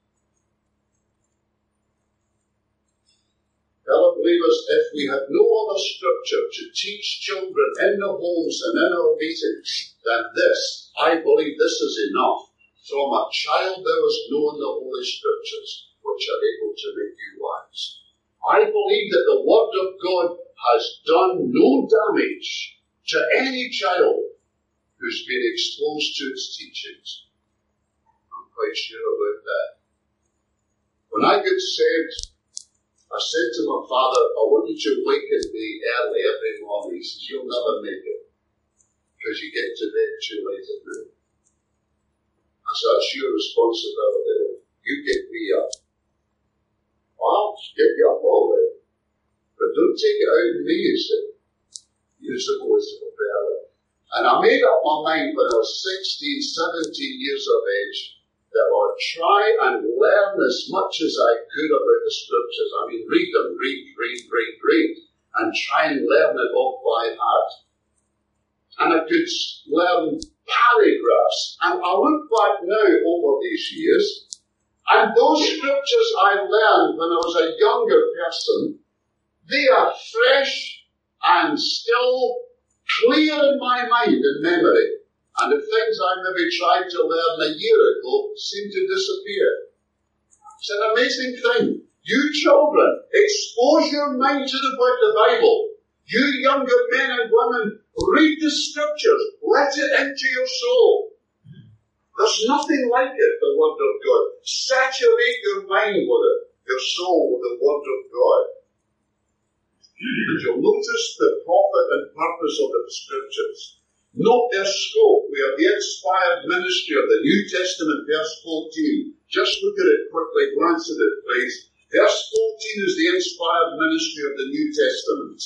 Fellow believers, if we have no other Scripture to teach children in the homes and in our meetings than this, I believe this is enough. From a child there is known the Holy Scriptures, which are able to make you wise. I believe that the Word of God has done no damage to any child who's been exposed to its teachings. I'm quite sure about that. When I got saved, I said to my father, I want you to waken me early every morning. He says, you'll never make it, because you get to bed too late at night. I said, that's your responsibility. You get me up. I'll get you up all day. But don't take it out on me, you said. Use the voice of a prayer. And I made up my mind when I was sixteen, seventeen years of age that I would try and learn as much as I could about the Scriptures. I mean, read them, read, read, read, read, and try and learn it off by heart. And I could learn paragraphs. And I look back now over these years, and those Scriptures I learned when I was a younger person, they are fresh and still clear in my mind and memory. And the things I maybe tried to learn a year ago seem to disappear. It's an amazing thing. You children, expose your mind to the, the Bible. You younger men and women, read the Scriptures. Let it into your soul. There's nothing like it, the Word of God. Saturate your mind with it, your soul with the Word of God. And you'll notice the profit and purpose of the Scriptures. Note their scope. We have the inspired ministry of the New Testament, verse fourteen. Just look at it quickly, glance at it, please. Verse fourteen is the inspired ministry of the New Testament.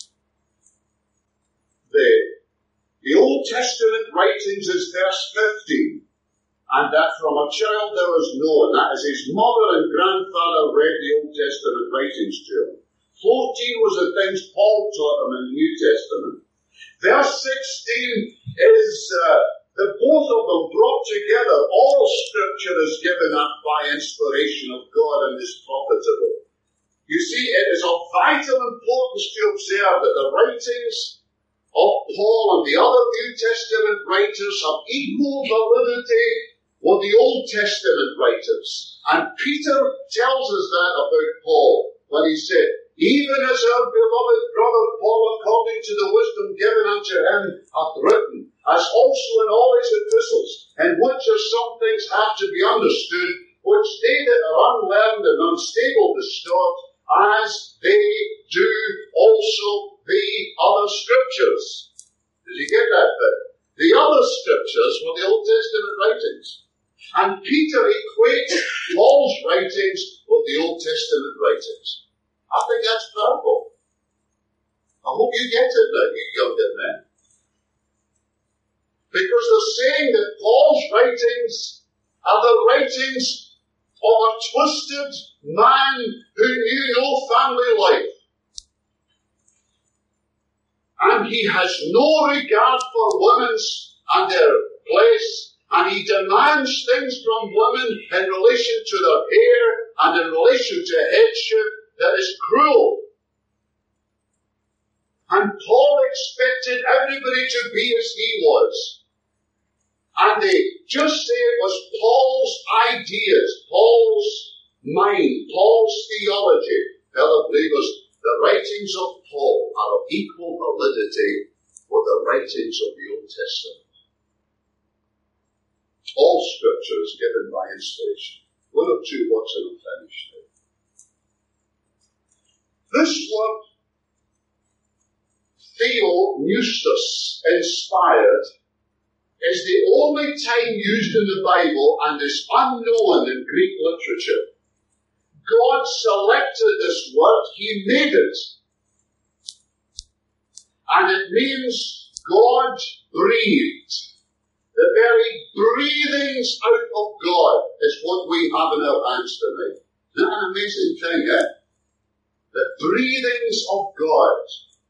The, the Old Testament writings is verse fifteen. And that from a child there was known. That is, his mother and grandfather read the Old Testament writings to him. fourteen was the things Paul taught him in the New Testament. Verse sixteen is uh, the both of them brought together. All Scripture is given up by inspiration of God and is profitable. You see, it is of vital importance to observe that the writings of Paul and the other New Testament writers have equal validity were the Old Testament writers. And Peter tells us that about Paul when he said, even as our beloved brother Paul, according to the wisdom given unto him, hath written, as also in all his epistles, in which are some things have to be understood, which they that are unlearned and unstable distort, as they do also the other scriptures. Did you get that bit? The other scriptures were the Old Testament writings. And Peter equates Paul's writings with the Old Testament writings. I think that's powerful. I hope you get it now, you younger men. Because they're saying that Paul's writings are the writings of a twisted man who knew no family life. And he has no regard for women's and their place, and he demands things from women in relation to their hair and in relation to headship that is cruel. And Paul expected everybody to be as he was. And they just say it was Paul's ideas, Paul's mind, Paul's theology. Fellow believers, the writings of Paul are of equal validity with the writings of the Old Testament. All scripture is given by inspiration. One or two words and I'll finish now. This word, theopneustos, inspired, is the only time used in the Bible and is unknown in Greek literature. God selected this word, he made it. And it means God breathed. The very breathings out of God is what we have in our hands tonight. Isn't that an amazing thing, eh? The breathings of God.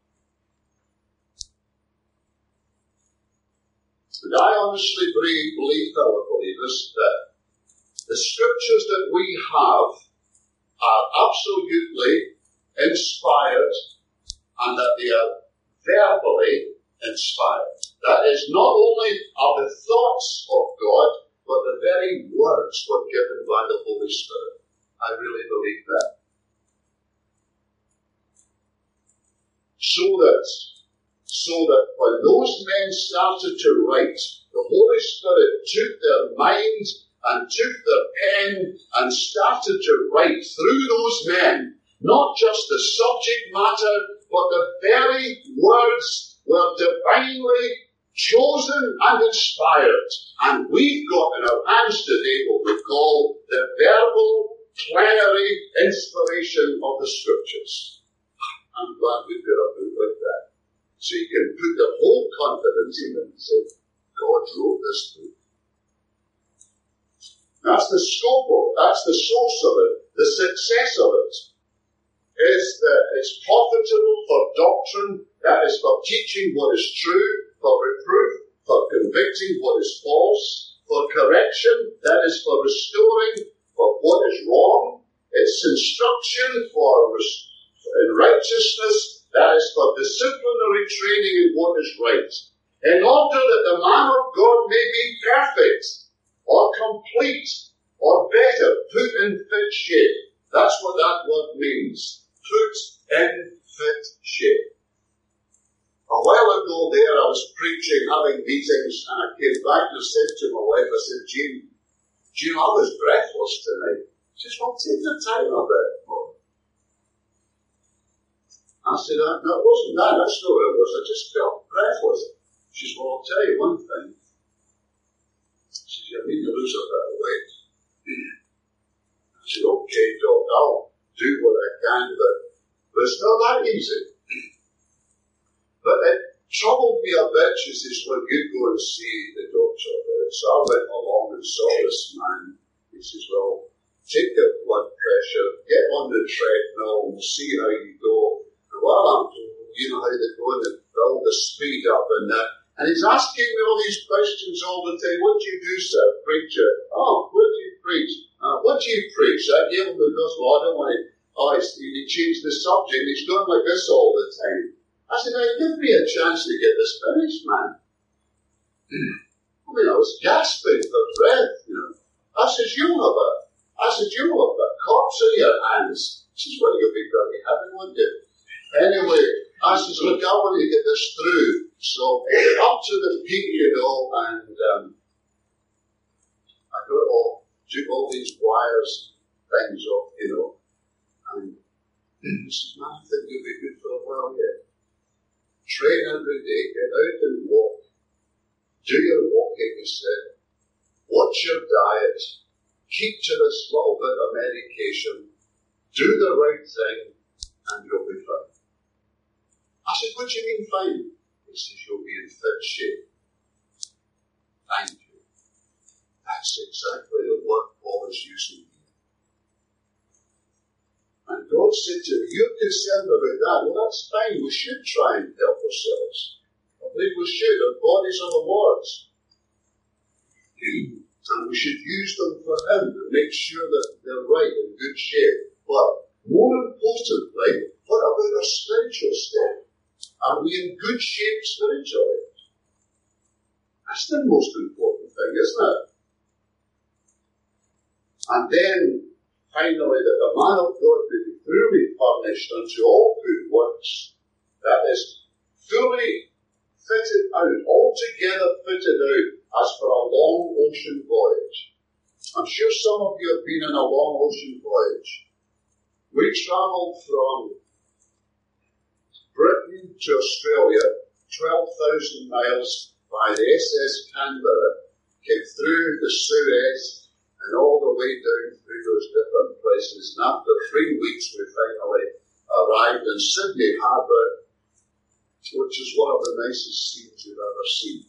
And I honestly believe, believe fellow believers, that the scriptures that we have are absolutely inspired and that they are verbally inspired. That is, not only are the thoughts of God, but the very words were given by the Holy Spirit. I really believe that. So that, so that when those men started to write, the Holy Spirit took their mind and took their pen and started to write through those men, not just the subject matter, but the very words were divinely chosen and inspired. And we've got in our hands today what we call the verbal plenary inspiration of the scriptures. I'm glad we've got a book like that. So you can put the whole confidence in it and say, God wrote this book. That's the scope of it. That's the source of it. The success of it is that it's profitable for doctrine. That is for teaching what is true, for reproof, for convicting what is false, for correction. That is for restoring for what is wrong. It's instruction for res- in righteousness. That is for disciplinary training in what is right. In order that the man of God may be perfect, or complete, or better, put in fit shape. That's what that word means. Put in fit shape. A while ago there, I was preaching, having meetings, and I came back and I said to my wife, I said, Jean, do you know I was breathless tonight? She said, well, take your time a bit more. I said, no, it wasn't that, that's not what it was, I just felt breathless. She said, well, I'll tell you one thing. She said, I need to lose a bit of weight. I said, okay, Doc, I'll do what I can, but, but it's not that easy. But it troubled me a bit, she says, well, you go and see the doctor about it. So I went along and saw this man. He says, well, take your blood pressure, get on the treadmill, we'll see how you go. And while I'm, you know how they go and build the speed up and that. And he's asking me all these questions all the time. What do you do, sir? Preacher. Oh, what do you preach? Uh, what do you preach? I gave him the gospel. I don't want to. Oh, he's, he changed the subject. He's going like this all the time. I said, now give me a chance to get this finished, man. I mean, I was gasping for breath, you know. I says, you'll have a, I said, you'll have a corpse in your hands. She says, well, you'll be very happy, won't you? Anyway, I says, look, I want to get this through. So, up to the peak, you know, and um, I got all, took all these wires, things off, you know, and he says, man, I think you'll be good for a while yet. Train every day, get out and walk. Do your walking, he said. Watch your diet. Keep to this little bit of medication. Do the right thing, and you'll be fine. I said, what do you mean fine? He says, you'll be in fit shape. Thank you. That's exactly the word Paul is using here. And God said to me, you're concerned about that. Well, that's fine. We should try and help ourselves. I believe we should. Our bodies are the Lord's. And we should use them for Him and make sure that they're right in good shape. But more importantly, what about our spiritual state? Are we in good shape spiritually? That's the most important thing, isn't it? And then, finally, that the man of God may be truly furnished unto all good works. That is, fully fitted out, altogether fitted out, as for a long ocean voyage. I'm sure some of you have been on a long ocean voyage. We travelled from Britain to Australia, twelve thousand miles by the S S Canberra, came through the Suez and all the way down through those different places. And after three weeks, we finally arrived in Sydney Harbour, which is one of the nicest scenes you've ever seen.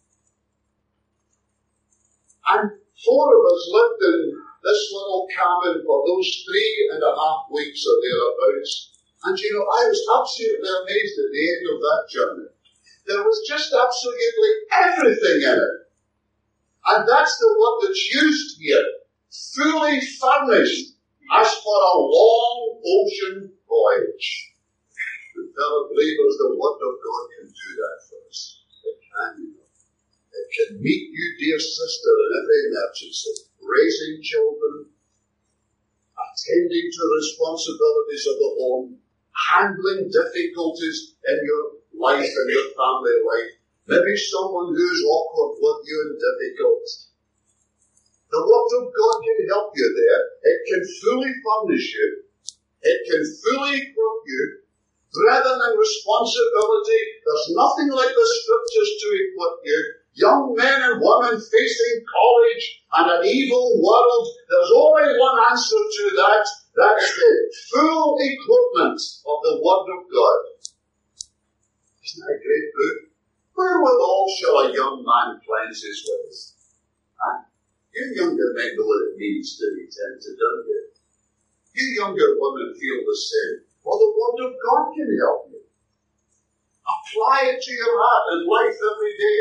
And four of us lived in this little cabin for those three and a half weeks or thereabouts. And you know, I was absolutely amazed at the end of that journey. There was just absolutely everything in it. And that's the word that's used here. Fully furnished as for a long ocean voyage. And fellow believers, the Word of God can do that for us. It can, you know. It can meet you, dear sister, in every emergency. Raising children, attending to responsibilities of the home, handling difficulties in your life and your family life. Maybe someone who's awkward with you and difficult. The Word of God can help you there. It can fully furnish you. It can fully equip you. Brethren and responsibility, there's nothing like the Scriptures to equip you. Young men and women facing college and an evil world, there's only one answer to that. That's the full equipment of the Word of God. Isn't that a great book? Wherewithal shall a young man cleanse his ways? Huh? You younger men know what it means to be tempted, don't you? You younger women feel the same. Well, the Word of God can help you. Apply it to your heart and life every day.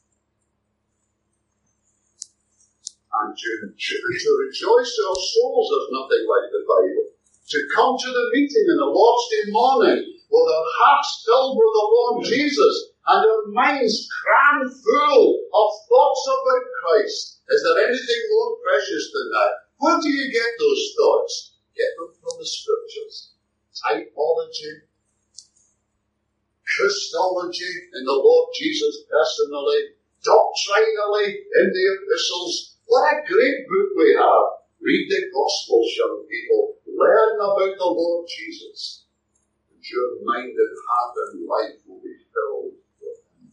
And to, to, to rejoice our souls, there's nothing like the Bible. To come to the meeting on the Lord's Day morning with our hearts filled with the Lord Jesus and our minds crammed full of thoughts about Christ. Is there anything more precious than that? Where do you get those thoughts? Get them from the Scriptures. Typology, Christology in the Lord Jesus personally, doctrinally in the epistles. What a great book we have. Read the Gospels, young people. Learn about the Lord Jesus. And your mind and heart and life will be filled with Him.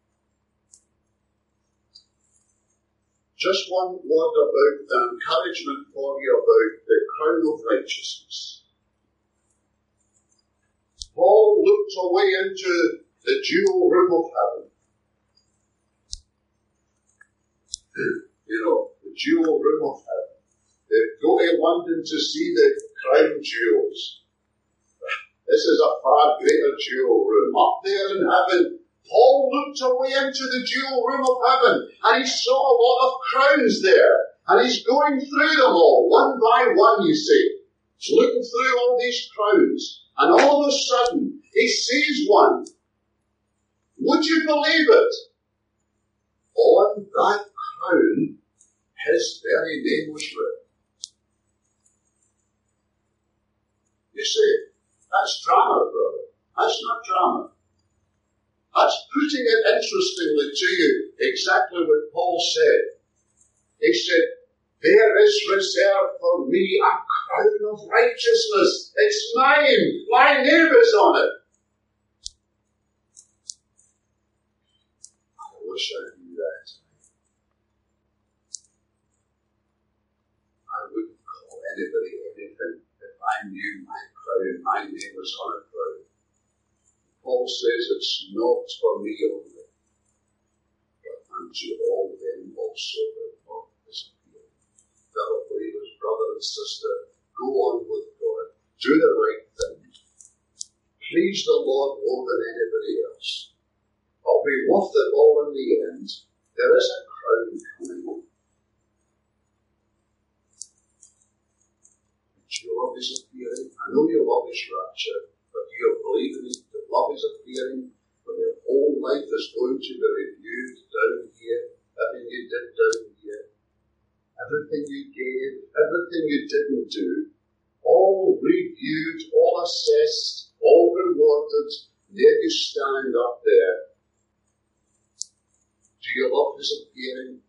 Just one word about the encouragement for you about the crown of righteousness. Paul looked away into the jewel room of heaven. You know, the jewel room of heaven. They go to London to see the crown jewels. This is a far greater jewel room. Up there in heaven, Paul looked away into the jewel room of heaven, and he saw a lot of crowns there. And he's going through them all, one by one, you see. He's looking through all these crowns. And all of a sudden, he sees one. Would you believe it? On that crown, his very name was written. You see, that's drama, brother. That's not drama. That's putting it interestingly to you, exactly what Paul said. He said, there is reserved for me a crown of righteousness. It's mine. My name is on it. I wish I knew that. I wouldn't call anybody anything if I knew my crown, my name was on a crown. Paul says it's not for me only, but unto all them also that love is appearing. Fellow believers, brother and sister, go on with God. Do the right thing. Please the Lord more than anybody else. I'll be worth it all in the end. There is a crown coming. Your love is appearing. I know your love is rapture, but do you believe in it? The love is appearing when your whole life is going to be reviewed down here. Everything you did down here. Everything you gave. Everything you didn't do. All reviewed, all assessed, all rewarded. There you stand up there. Do your love is appearing?